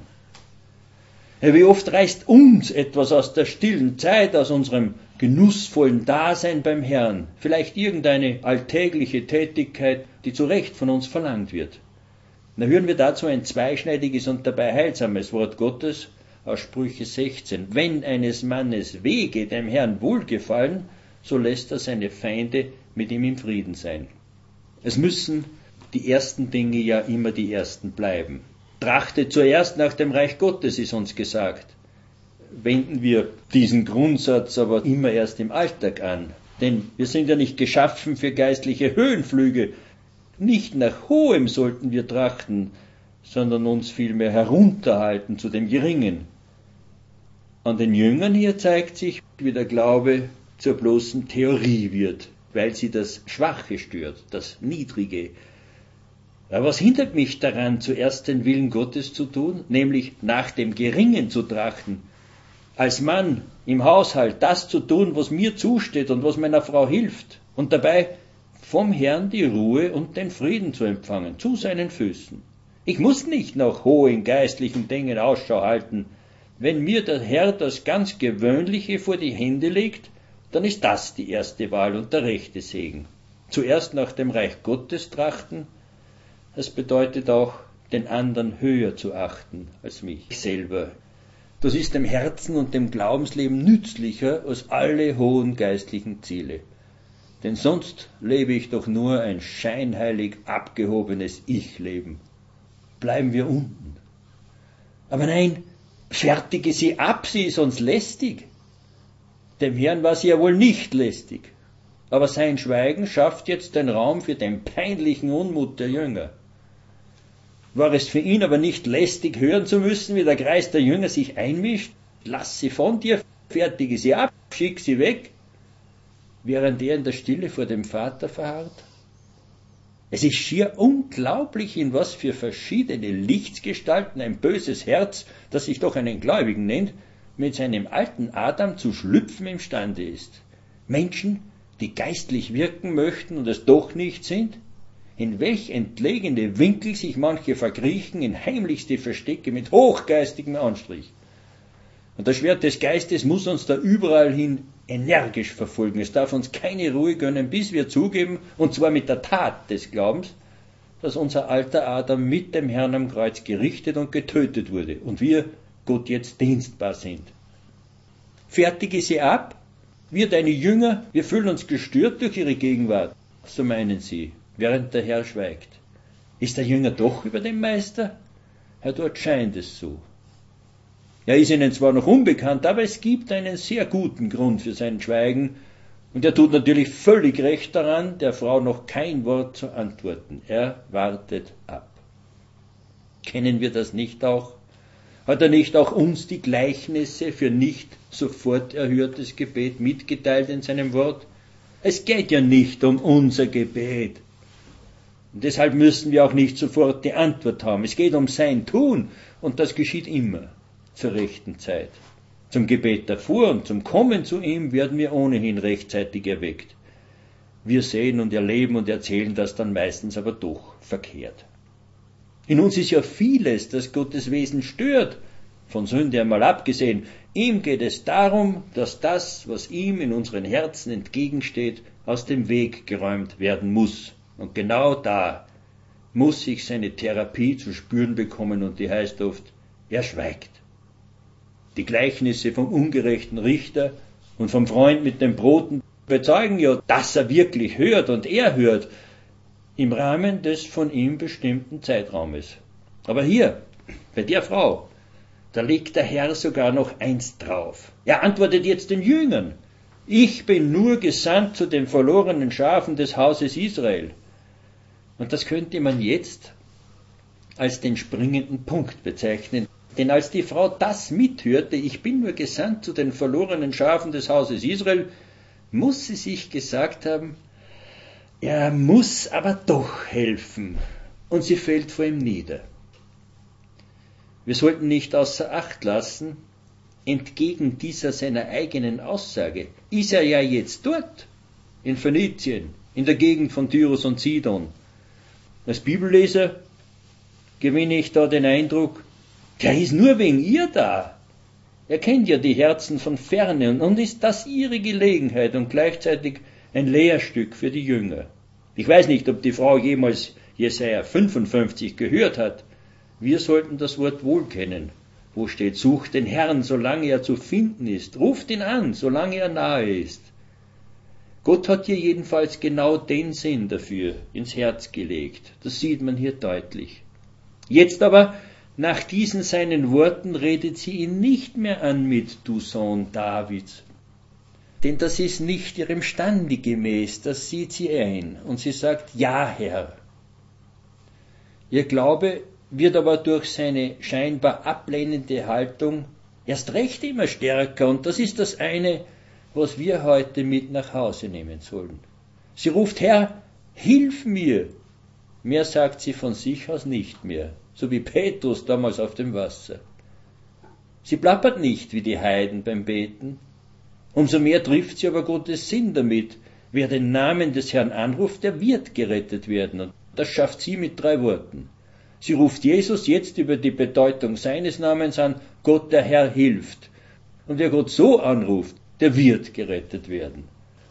Ja, wie oft reißt uns etwas aus der stillen Zeit, aus unserem genussvollen Dasein beim Herrn, vielleicht irgendeine alltägliche Tätigkeit, die zu Recht von uns verlangt wird. Da hören wir dazu ein zweischneidiges und dabei heilsames Wort Gottes aus Sprüche sechzehn. Wenn eines Mannes Wege dem Herrn wohlgefallen, so lässt er seine Feinde mit ihm im Frieden sein. Es müssen die ersten Dinge ja immer die ersten bleiben. Trachtet zuerst nach dem Reich Gottes, ist uns gesagt. Wenden wir diesen Grundsatz aber immer erst im Alltag an. Denn wir sind ja nicht geschaffen für geistliche Höhenflüge. Nicht nach Hohem sollten wir trachten, sondern uns vielmehr herunterhalten zu dem Geringen. An den Jüngern hier zeigt sich, wie der Glaube zur bloßen Theorie wird, weil sie das Schwache stört, das Niedrige. Aber was hindert mich daran, zuerst den Willen Gottes zu tun, nämlich nach dem Geringen zu trachten, als Mann im Haushalt das zu tun, was mir zusteht und was meiner Frau hilft, und dabei vom Herrn die Ruhe und den Frieden zu empfangen, zu seinen Füßen. Ich muss nicht nach hohen geistlichen Dingen Ausschau halten. Wenn mir der Herr das ganz Gewöhnliche vor die Hände legt, dann ist das die erste Wahl und der rechte Segen. Zuerst nach dem Reich Gottes trachten, das bedeutet auch, den anderen höher zu achten als mich selber. Das ist dem Herzen und dem Glaubensleben nützlicher als alle hohen geistlichen Ziele. Denn sonst lebe ich doch nur ein scheinheilig abgehobenes Ich-Leben. Bleiben wir unten. Aber nein, fertige sie ab, sie ist uns lästig. Dem Herrn war sie ja wohl nicht lästig. Aber sein Schweigen schafft jetzt den Raum für den peinlichen Unmut der Jünger. War es für ihn aber nicht lästig, hören zu müssen, wie der Kreis der Jünger sich einmischt? Lass sie von dir, fertige sie ab, schick sie weg, während er in der Stille vor dem Vater verharrt? Es ist schier unglaublich, in was für verschiedene Lichtsgestalten ein böses Herz, das sich doch einen Gläubigen nennt, mit seinem alten Adam zu schlüpfen imstande ist. Menschen, die geistlich wirken möchten und es doch nicht sind? In welch entlegene Winkel sich manche verkriechen, in heimlichste Verstecke mit hochgeistigem Anstrich. Und das Schwert des Geistes muss uns da überall hin energisch verfolgen. Es darf uns keine Ruhe gönnen, bis wir zugeben, und zwar mit der Tat des Glaubens, dass unser alter Adam mit dem Herrn am Kreuz gerichtet und getötet wurde und wir Gott jetzt dienstbar sind. Fertige sie ab. Wir, deine Jünger, wir fühlen uns gestört durch ihre Gegenwart, so meinen sie, während der Herr schweigt. Ist der Jünger doch über dem Meister? Ja, dort scheint es so. Er ist ihnen zwar noch unbekannt, aber es gibt einen sehr guten Grund für sein Schweigen, und er tut natürlich völlig recht daran, der Frau noch kein Wort zu antworten. Er wartet ab. Kennen wir das nicht auch? Hat er nicht auch uns die Gleichnisse für nicht sofort erhörtes Gebet mitgeteilt in seinem Wort? Es geht ja nicht um unser Gebet. Und deshalb müssen wir auch nicht sofort die Antwort haben. Es geht um sein Tun, und das geschieht immer zur rechten Zeit. Zum Gebet davor und zum Kommen zu ihm werden wir ohnehin rechtzeitig erweckt. Wir sehen und erleben und erzählen das dann meistens aber doch verkehrt. In uns ist ja vieles, das Gottes Wesen stört, von Sünde einmal abgesehen. Ihm geht es darum, dass das, was ihm in unseren Herzen entgegensteht, aus dem Weg geräumt werden muss. Und genau da muss ich seine Therapie zu spüren bekommen, und die heißt oft, er schweigt. Die Gleichnisse vom ungerechten Richter und vom Freund mit den Broten bezeugen ja, dass er wirklich hört, und er hört im Rahmen des von ihm bestimmten Zeitraumes. Aber hier, bei der Frau, da legt der Herr sogar noch eins drauf. Er antwortet jetzt den Jüngern: Ich bin nur gesandt zu den verlorenen Schafen des Hauses Israel. Und das könnte man jetzt als den springenden Punkt bezeichnen. Denn als die Frau das mithörte, ich bin nur gesandt zu den verlorenen Schafen des Hauses Israel, muss sie sich gesagt haben, er muss aber doch helfen. Und sie fällt vor ihm nieder. Wir sollten nicht außer Acht lassen, entgegen dieser seiner eigenen Aussage, ist er ja jetzt dort, in Phönizien, in der Gegend von Tyrus und Sidon. Als Bibelleser gewinne ich da den Eindruck, der ist nur wegen ihr da. Er kennt ja die Herzen von ferne, und, und ist das ihre Gelegenheit und gleichzeitig ein Lehrstück für die Jünger. Ich weiß nicht, ob die Frau jemals Jesaja fünfundfünfzig gehört hat. Wir sollten das Wort wohl kennen. Wo steht, sucht den Herrn, solange er zu finden ist. Ruft ihn an, solange er nahe ist. Gott hat hier jedenfalls genau den Sinn dafür ins Herz gelegt. Das sieht man hier deutlich. Jetzt aber, nach diesen seinen Worten, redet sie ihn nicht mehr an mit Du Sohn Davids. Denn das ist nicht ihrem Stande gemäß, das sieht sie ein. Und sie sagt, ja, Herr. Ihr Glaube wird aber durch seine scheinbar ablehnende Haltung erst recht immer stärker. Und das ist das eine, was wir heute mit nach Hause nehmen sollen. Sie ruft, Herr, hilf mir. Mehr sagt sie von sich aus nicht mehr, so wie Petrus damals auf dem Wasser. Sie plappert nicht wie die Heiden beim Beten. Umso mehr trifft sie aber Gottes Sinn damit. Wer den Namen des Herrn anruft, der wird gerettet werden. Und das schafft sie mit drei Worten. Sie ruft Jesus jetzt über die Bedeutung seines Namens an, Gott der Herr hilft. Und wer Gott so anruft, der wird gerettet werden.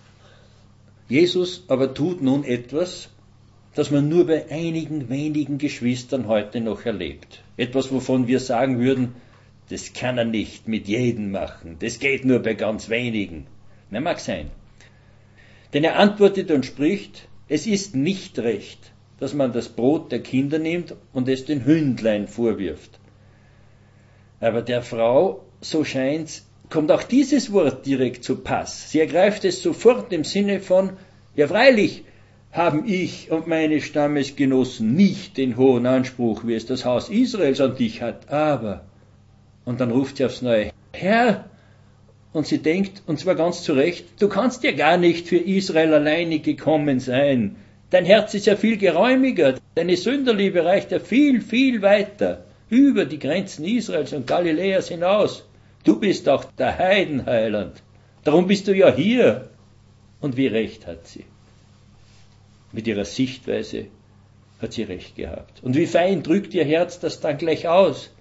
Jesus aber tut nun etwas, das man nur bei einigen wenigen Geschwistern heute noch erlebt. Etwas, wovon wir sagen würden, das kann er nicht mit jedem machen, das geht nur bei ganz wenigen. Na, mag sein. Denn er antwortet und spricht, es ist nicht recht, dass man das Brot der Kinder nimmt und es den Hündlein vorwirft. Aber der Frau, so scheint's, kommt auch dieses Wort direkt zu Pass. Sie ergreift es sofort im Sinne von, ja freilich haben ich und meine Stammesgenossen nicht den hohen Anspruch, wie es das Haus Israels an dich hat, aber, und dann ruft sie aufs Neue, Herr, und sie denkt, und zwar ganz zu Recht, du kannst ja gar nicht für Israel alleine gekommen sein. Dein Herz ist ja viel geräumiger, deine Sünderliebe reicht ja viel, viel weiter, über die Grenzen Israels und Galiläas hinaus. Du bist auch der Heidenheiland, darum bist du ja hier. Und wie recht hat sie? Mit ihrer Sichtweise hat sie recht gehabt. Und wie fein drückt ihr Herz das dann gleich aus?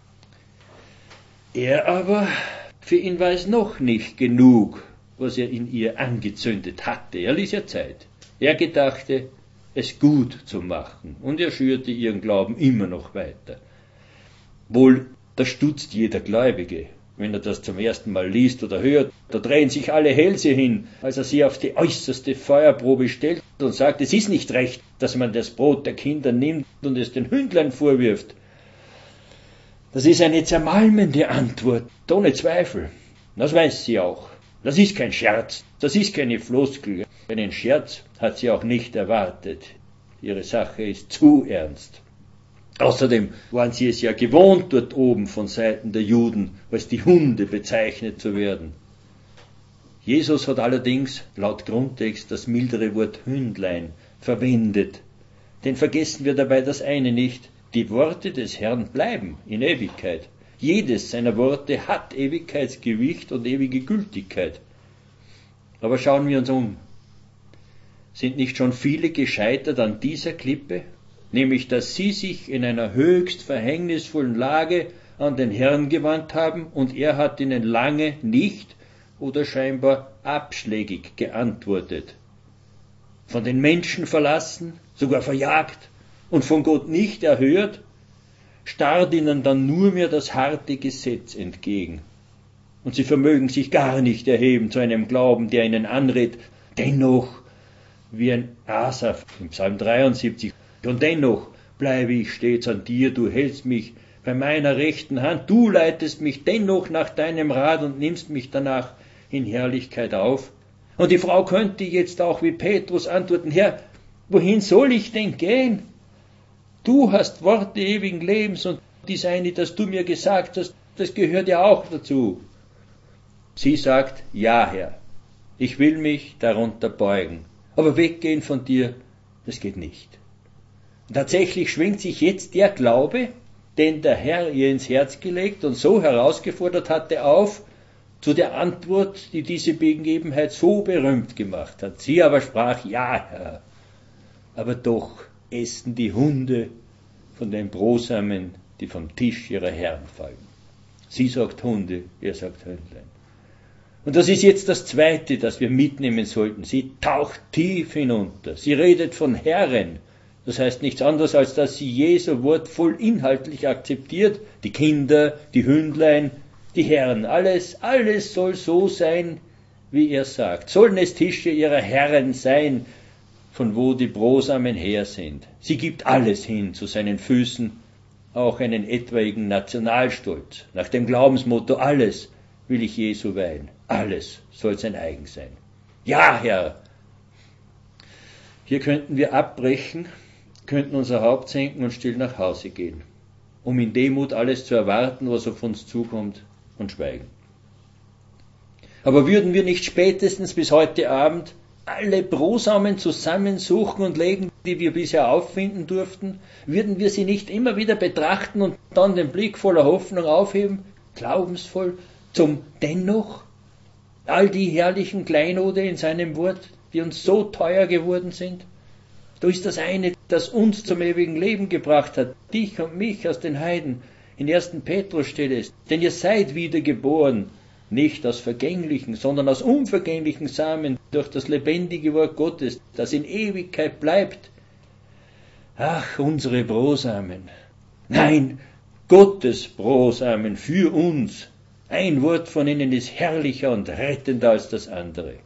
Er aber, für ihn war es noch nicht genug, was er in ihr angezündet hatte. Er ließ ihr Zeit. Er gedachte, es gut zu machen, und er schürte ihren Glauben immer noch weiter. Wohl, da stutzt jeder Gläubige, wenn er das zum ersten Mal liest oder hört. Da drehen sich alle Hälse hin, als er sie auf die äußerste Feuerprobe stellt und sagt, es ist nicht recht, dass man das Brot der Kinder nimmt und es den Hündlein vorwirft. Das ist eine zermalmende Antwort, ohne Zweifel. Das weiß sie auch. Das ist kein Scherz, das ist keine Floskel. Einen Scherz hat sie auch nicht erwartet. Ihre Sache ist zu ernst. Außerdem waren sie es ja gewohnt, dort oben von Seiten der Juden als die Hunde bezeichnet zu werden. Jesus hat allerdings laut Grundtext das mildere Wort Hündlein verwendet. Denn vergessen wir dabei das eine nicht, die Worte des Herrn bleiben in Ewigkeit. Jedes seiner Worte hat Ewigkeitsgewicht und ewige Gültigkeit. Aber schauen wir uns um. Sind nicht schon viele gescheitert an dieser Klippe? Nämlich, dass sie sich in einer höchst verhängnisvollen Lage an den Herrn gewandt haben und er hat ihnen lange nicht oder scheinbar abschlägig geantwortet. Von den Menschen verlassen, sogar verjagt und von Gott nicht erhört, starrt ihnen dann nur mehr das harte Gesetz entgegen. Und sie vermögen sich gar nicht erheben zu einem Glauben, der ihnen anrät, dennoch, wie ein Asaf im Psalm dreiundsiebzig, und dennoch bleibe ich stets an dir, du hältst mich bei meiner rechten Hand, du leitest mich dennoch nach deinem Rat und nimmst mich danach in Herrlichkeit auf. Und die Frau könnte jetzt auch wie Petrus antworten, Herr, wohin soll ich denn gehen? Du hast Worte ewigen Lebens und dies eine, das du mir gesagt hast, das gehört ja auch dazu. Sie sagt, ja, Herr, ich will mich darunter beugen, aber weggehen von dir, das geht nicht. Tatsächlich schwingt sich jetzt der Glaube, den der Herr ihr ins Herz gelegt und so herausgefordert hatte, auf, zu der Antwort, die diese Begebenheit so berühmt gemacht hat. Sie aber sprach, ja, Herr, aber doch essen die Hunde von den Brosamen, die vom Tisch ihrer Herren fallen. Sie sagt Hunde, er sagt Hündlein. Und das ist jetzt das Zweite, das wir mitnehmen sollten. Sie taucht tief hinunter. Sie redet von Herren. Das heißt nichts anderes, als dass sie Jesu Wort voll inhaltlich akzeptiert. Die Kinder, die Hündlein, die Herren. Alles, alles soll so sein, wie er sagt. Sollen es Tische ihrer Herren sein, von wo die Brosamen her sind. Sie gibt alles hin zu seinen Füßen, auch einen etwaigen Nationalstolz. Nach dem Glaubensmotto, alles will ich Jesu weihen. Alles soll sein eigen sein. Ja, Herr! Hier könnten wir abbrechen, könnten unser Haupt senken und still nach Hause gehen, um in Demut alles zu erwarten, was auf uns zukommt, und schweigen. Aber würden wir nicht spätestens bis heute Abend alle Brosamen zusammensuchen und legen, die wir bisher auffinden durften? Würden wir sie nicht immer wieder betrachten und dann den Blick voller Hoffnung aufheben, glaubensvoll zum Dennoch? All die herrlichen Kleinode in seinem Wort, die uns so teuer geworden sind? Da ist das eine, das uns zum ewigen Leben gebracht hat, dich und mich aus den Heiden. In ersten Petrus steht es, denn ihr seid wiedergeboren, nicht aus vergänglichen, sondern aus unvergänglichen Samen, durch das lebendige Wort Gottes, das in Ewigkeit bleibt. Ach, unsere Brosamen. Nein, Gottes Brosamen für uns. Ein Wort von ihnen ist herrlicher und rettender als das andere.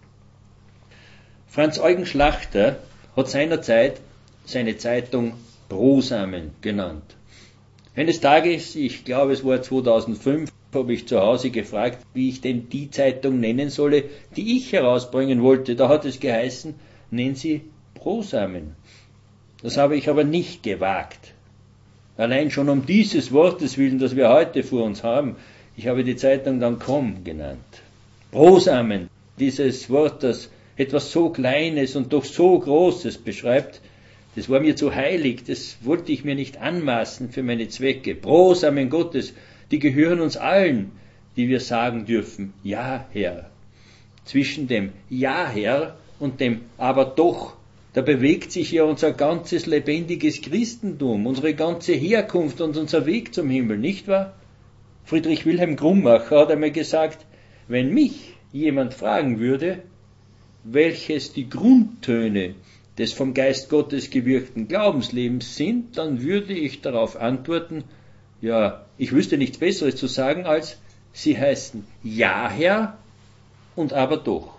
Franz Eugen Schlachter hat seinerzeit seine Zeitung Brosamen genannt. Eines Tages, ich glaube es war zweitausendfünf, habe ich zu Hause gefragt, wie ich denn die Zeitung nennen solle, die ich herausbringen wollte. Da hat es geheißen, nenn sie Brosamen. Das habe ich aber nicht gewagt. Allein schon um dieses Wortes willen, das wir heute vor uns haben. Ich habe die Zeitung dann Komm genannt. Brosamen, dieses Wort, das etwas so Kleines und doch so Großes beschreibt, das war mir zu heilig, das wollte ich mir nicht anmaßen für meine Zwecke. Brosamen Gottes, die gehören uns allen, die wir sagen dürfen, ja, Herr. Zwischen dem Ja, Herr und dem Aber doch, da bewegt sich ja unser ganzes lebendiges Christentum, unsere ganze Herkunft und unser Weg zum Himmel, nicht wahr? Friedrich Wilhelm Grummacher hat einmal gesagt, wenn mich jemand fragen würde, welches die Grundtöne des vom Geist Gottes gewirkten Glaubenslebens sind, dann würde ich darauf antworten, ja, ich wüsste nichts Besseres zu sagen, als sie heißen Ja, Herr und aber doch.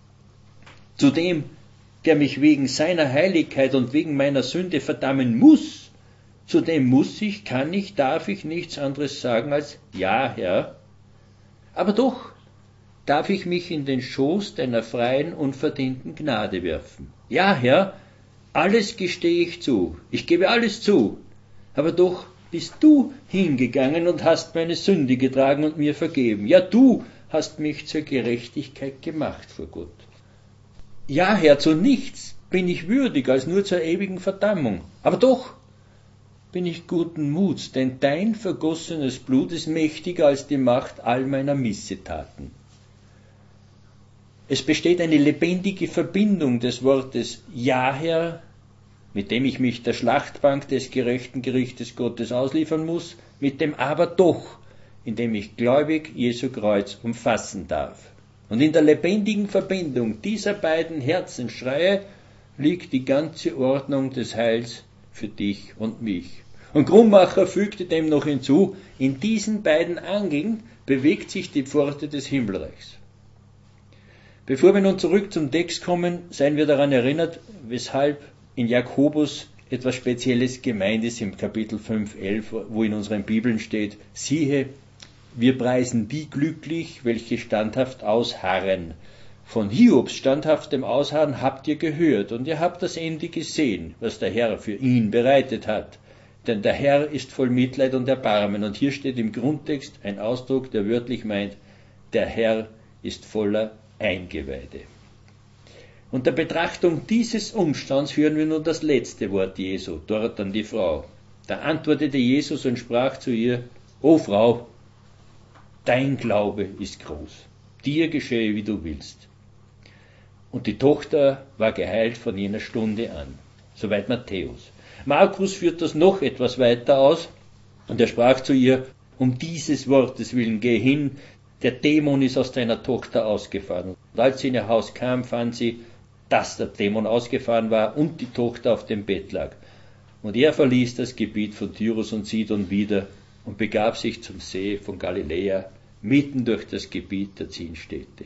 Zu dem, der mich wegen seiner Heiligkeit und wegen meiner Sünde verdammen muss, zu dem muss ich, kann ich, darf ich nichts anderes sagen als Ja, Herr, aber doch darf ich mich in den Schoß deiner freien, unverdienten Gnade werfen. Ja, Herr, alles gestehe ich zu, ich gebe alles zu, aber doch bist du hingegangen und hast meine Sünde getragen und mir vergeben. Ja, du hast mich zur Gerechtigkeit gemacht vor Gott. Ja, Herr, zu nichts bin ich würdig, als nur zur ewigen Verdammung. Aber doch bin ich guten Muts, denn dein vergossenes Blut ist mächtiger als die Macht all meiner Missetaten. Es besteht eine lebendige Verbindung des Wortes Ja, Herr, mit dem ich mich der Schlachtbank des gerechten Gerichtes Gottes ausliefern muss, mit dem Aber doch, in dem ich gläubig Jesu Kreuz umfassen darf. Und in der lebendigen Verbindung dieser beiden Herzensschreie liegt die ganze Ordnung des Heils für dich und mich. Und Grummacher fügte dem noch hinzu, in diesen beiden Angeln bewegt sich die Pforte des Himmelreichs. Bevor wir nun zurück zum Text kommen, seien wir daran erinnert, weshalb in Jakobus etwas Spezielles gemeint ist im Kapitel fünf, elf, wo in unseren Bibeln steht, siehe, wir preisen die glücklich, welche standhaft ausharren. Von Hiobs standhaftem Ausharren habt ihr gehört und ihr habt das Ende gesehen, was der Herr für ihn bereitet hat. Denn der Herr ist voll Mitleid und Erbarmen. Und hier steht im Grundtext ein Ausdruck, der wörtlich meint, der Herr ist voller Eingeweide. Unter Betrachtung dieses Umstands hören wir nun das letzte Wort Jesu, dort an die Frau. Da antwortete Jesus und sprach zu ihr, O Frau, dein Glaube ist groß, dir geschehe, wie du willst. Und die Tochter war geheilt von jener Stunde an. Soweit Matthäus. Markus führt das noch etwas weiter aus, und er sprach zu ihr, um dieses Wortes willen, geh hin, der Dämon ist aus deiner Tochter ausgefahren. Und als sie in ihr Haus kam, fand sie, dass der Dämon ausgefahren war und die Tochter auf dem Bett lag. Und er verließ das Gebiet von Tyrus und Sidon wieder und begab sich zum See von Galiläa, mitten durch das Gebiet der zehn Städte.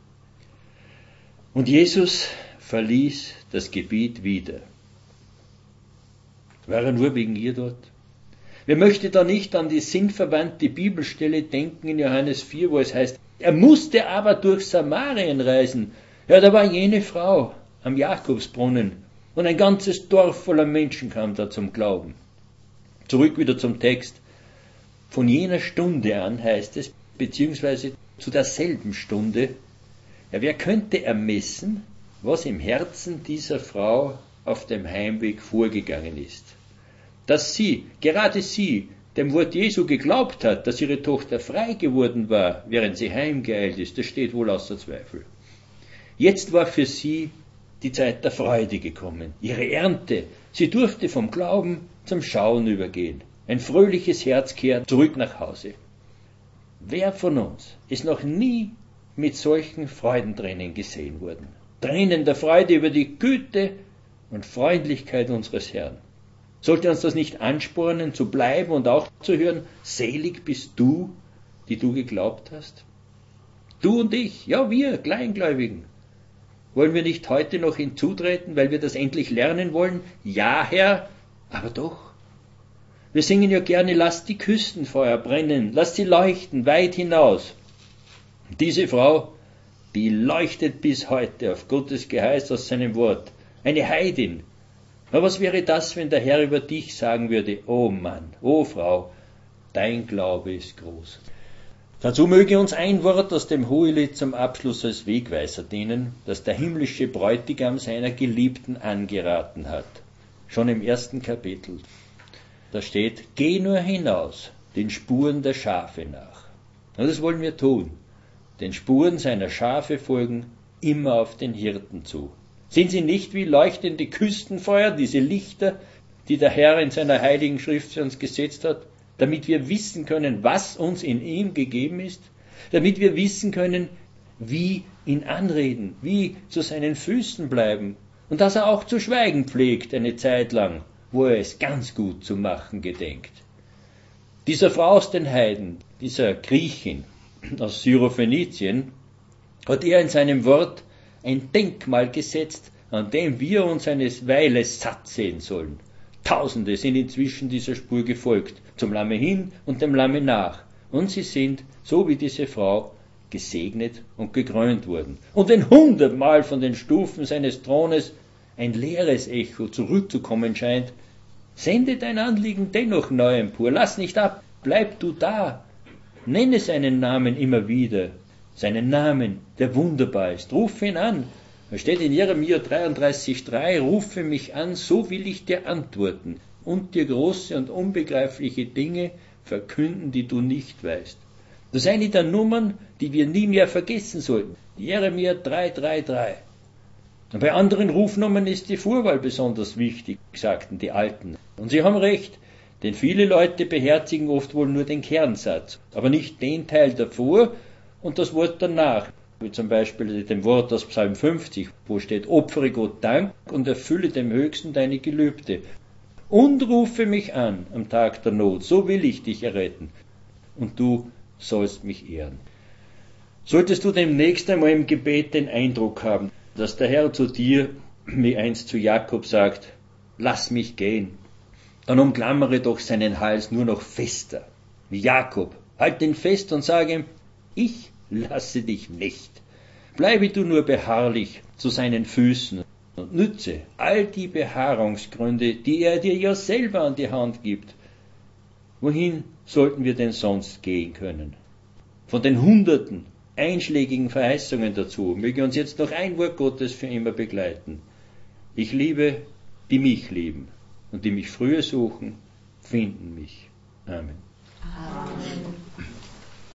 Und Jesus verließ das Gebiet wieder. War er nur wegen ihr dort? Wer möchte da nicht an die sinnverwandte Bibelstelle denken in Johannes vier, wo es heißt, er musste aber durch Samarien reisen. Ja, da war jene Frau am Jakobsbrunnen und ein ganzes Dorf voller Menschen kam da zum Glauben. Zurück wieder zum Text. Von jener Stunde an heißt es, beziehungsweise zu derselben Stunde, ja, wer könnte ermessen, was im Herzen dieser Frau auf dem Heimweg vorgegangen ist. Dass sie, gerade sie, dem Wort Jesu geglaubt hat, dass ihre Tochter frei geworden war, während sie heimgeeilt ist, das steht wohl außer Zweifel. Jetzt war für sie die Zeit der Freude gekommen, ihre Ernte. Sie durfte vom Glauben zum Schauen übergehen. Ein fröhliches Herz kehrt zurück nach Hause. Wer von uns ist noch nie mit solchen Freudentränen gesehen worden? Tränen der Freude über die Güte und Freundlichkeit unseres Herrn. Sollte uns das nicht anspornen, zu bleiben und auch zu hören, selig bist du, die du geglaubt hast? Du und ich, ja wir, Kleingläubigen. Wollen wir nicht heute noch hinzutreten, weil wir das endlich lernen wollen? Ja, Herr, aber doch. Wir singen ja gerne, lasst die Küstenfeuer brennen, lasst sie leuchten, weit hinaus. Diese Frau, die leuchtet bis heute auf Gottes Geheiß aus seinem Wort. Eine Heidin. Aber was wäre das, wenn der Herr über dich sagen würde, oh Mann, oh Frau, dein Glaube ist groß. Dazu möge uns ein Wort aus dem Hohelied zum Abschluss als Wegweiser dienen, das der himmlische Bräutigam seiner Geliebten angeraten hat. Schon im ersten Kapitel. Da steht, geh nur hinaus, den Spuren der Schafe nach. Und das wollen wir tun. Den Spuren seiner Schafe folgen, immer auf den Hirten zu. Sind sie nicht wie leuchtende Küstenfeuer, diese Lichter, die der Herr in seiner heiligen Schrift für uns gesetzt hat, damit wir wissen können, was uns in ihm gegeben ist, damit wir wissen können, wie ihn anreden, wie zu seinen Füßen bleiben und dass er auch zu schweigen pflegt eine Zeit lang, wo er es ganz gut zu machen gedenkt. Dieser Frau aus den Heiden, dieser Griechin aus Syrophönizien, hat er in seinem Wort ein Denkmal gesetzt, an dem wir uns eines Weiles satt sehen sollen. Tausende sind inzwischen dieser Spur gefolgt, zum Lamme hin und dem Lamme nach. Und sie sind, so wie diese Frau, gesegnet und gekrönt worden. Und wenn hundertmal von den Stufen seines Thrones ein leeres Echo zurückzukommen scheint, sende dein Anliegen dennoch neu empor. Lass nicht ab, bleib du da. Nenne seinen Namen immer wieder. Seinen Namen, der wunderbar ist. Ruf ihn an. Da steht in Jeremia dreiunddreißig drei, rufe mich an, so will ich dir antworten und dir große und unbegreifliche Dinge verkünden, die du nicht weißt. Das ist eine der Nummern, die wir nie mehr vergessen sollten. Jeremia drei drei drei. Und bei anderen Rufnummern ist die Vorwahl besonders wichtig, sagten die Alten. Und sie haben recht, denn viele Leute beherzigen oft wohl nur den Kernsatz, aber nicht den Teil davor und das Wort danach. Wie zum Beispiel dem Wort aus Psalm fünfzig, wo steht, opfere Gott Dank und erfülle dem Höchsten deine Gelübde. Und rufe mich an am Tag der Not, so will ich dich erretten. Und du sollst mich ehren. Solltest du demnächst einmal im Gebet den Eindruck haben, dass der Herr zu dir, wie einst zu Jakob sagt, lass mich gehen, dann umklammere doch seinen Hals nur noch fester. Wie Jakob, halt ihn fest und sage ihm, ich lasse dich nicht. Bleibe du nur beharrlich zu seinen Füßen und nütze all die Beharrungsgründe, die er dir ja selber an die Hand gibt. Wohin sollten wir denn sonst gehen können? Von den hunderten einschlägigen Verheißungen dazu möge uns jetzt noch ein Wort Gottes für immer begleiten. Ich liebe, die mich lieben, und die mich früher suchen, finden mich. Amen. Amen.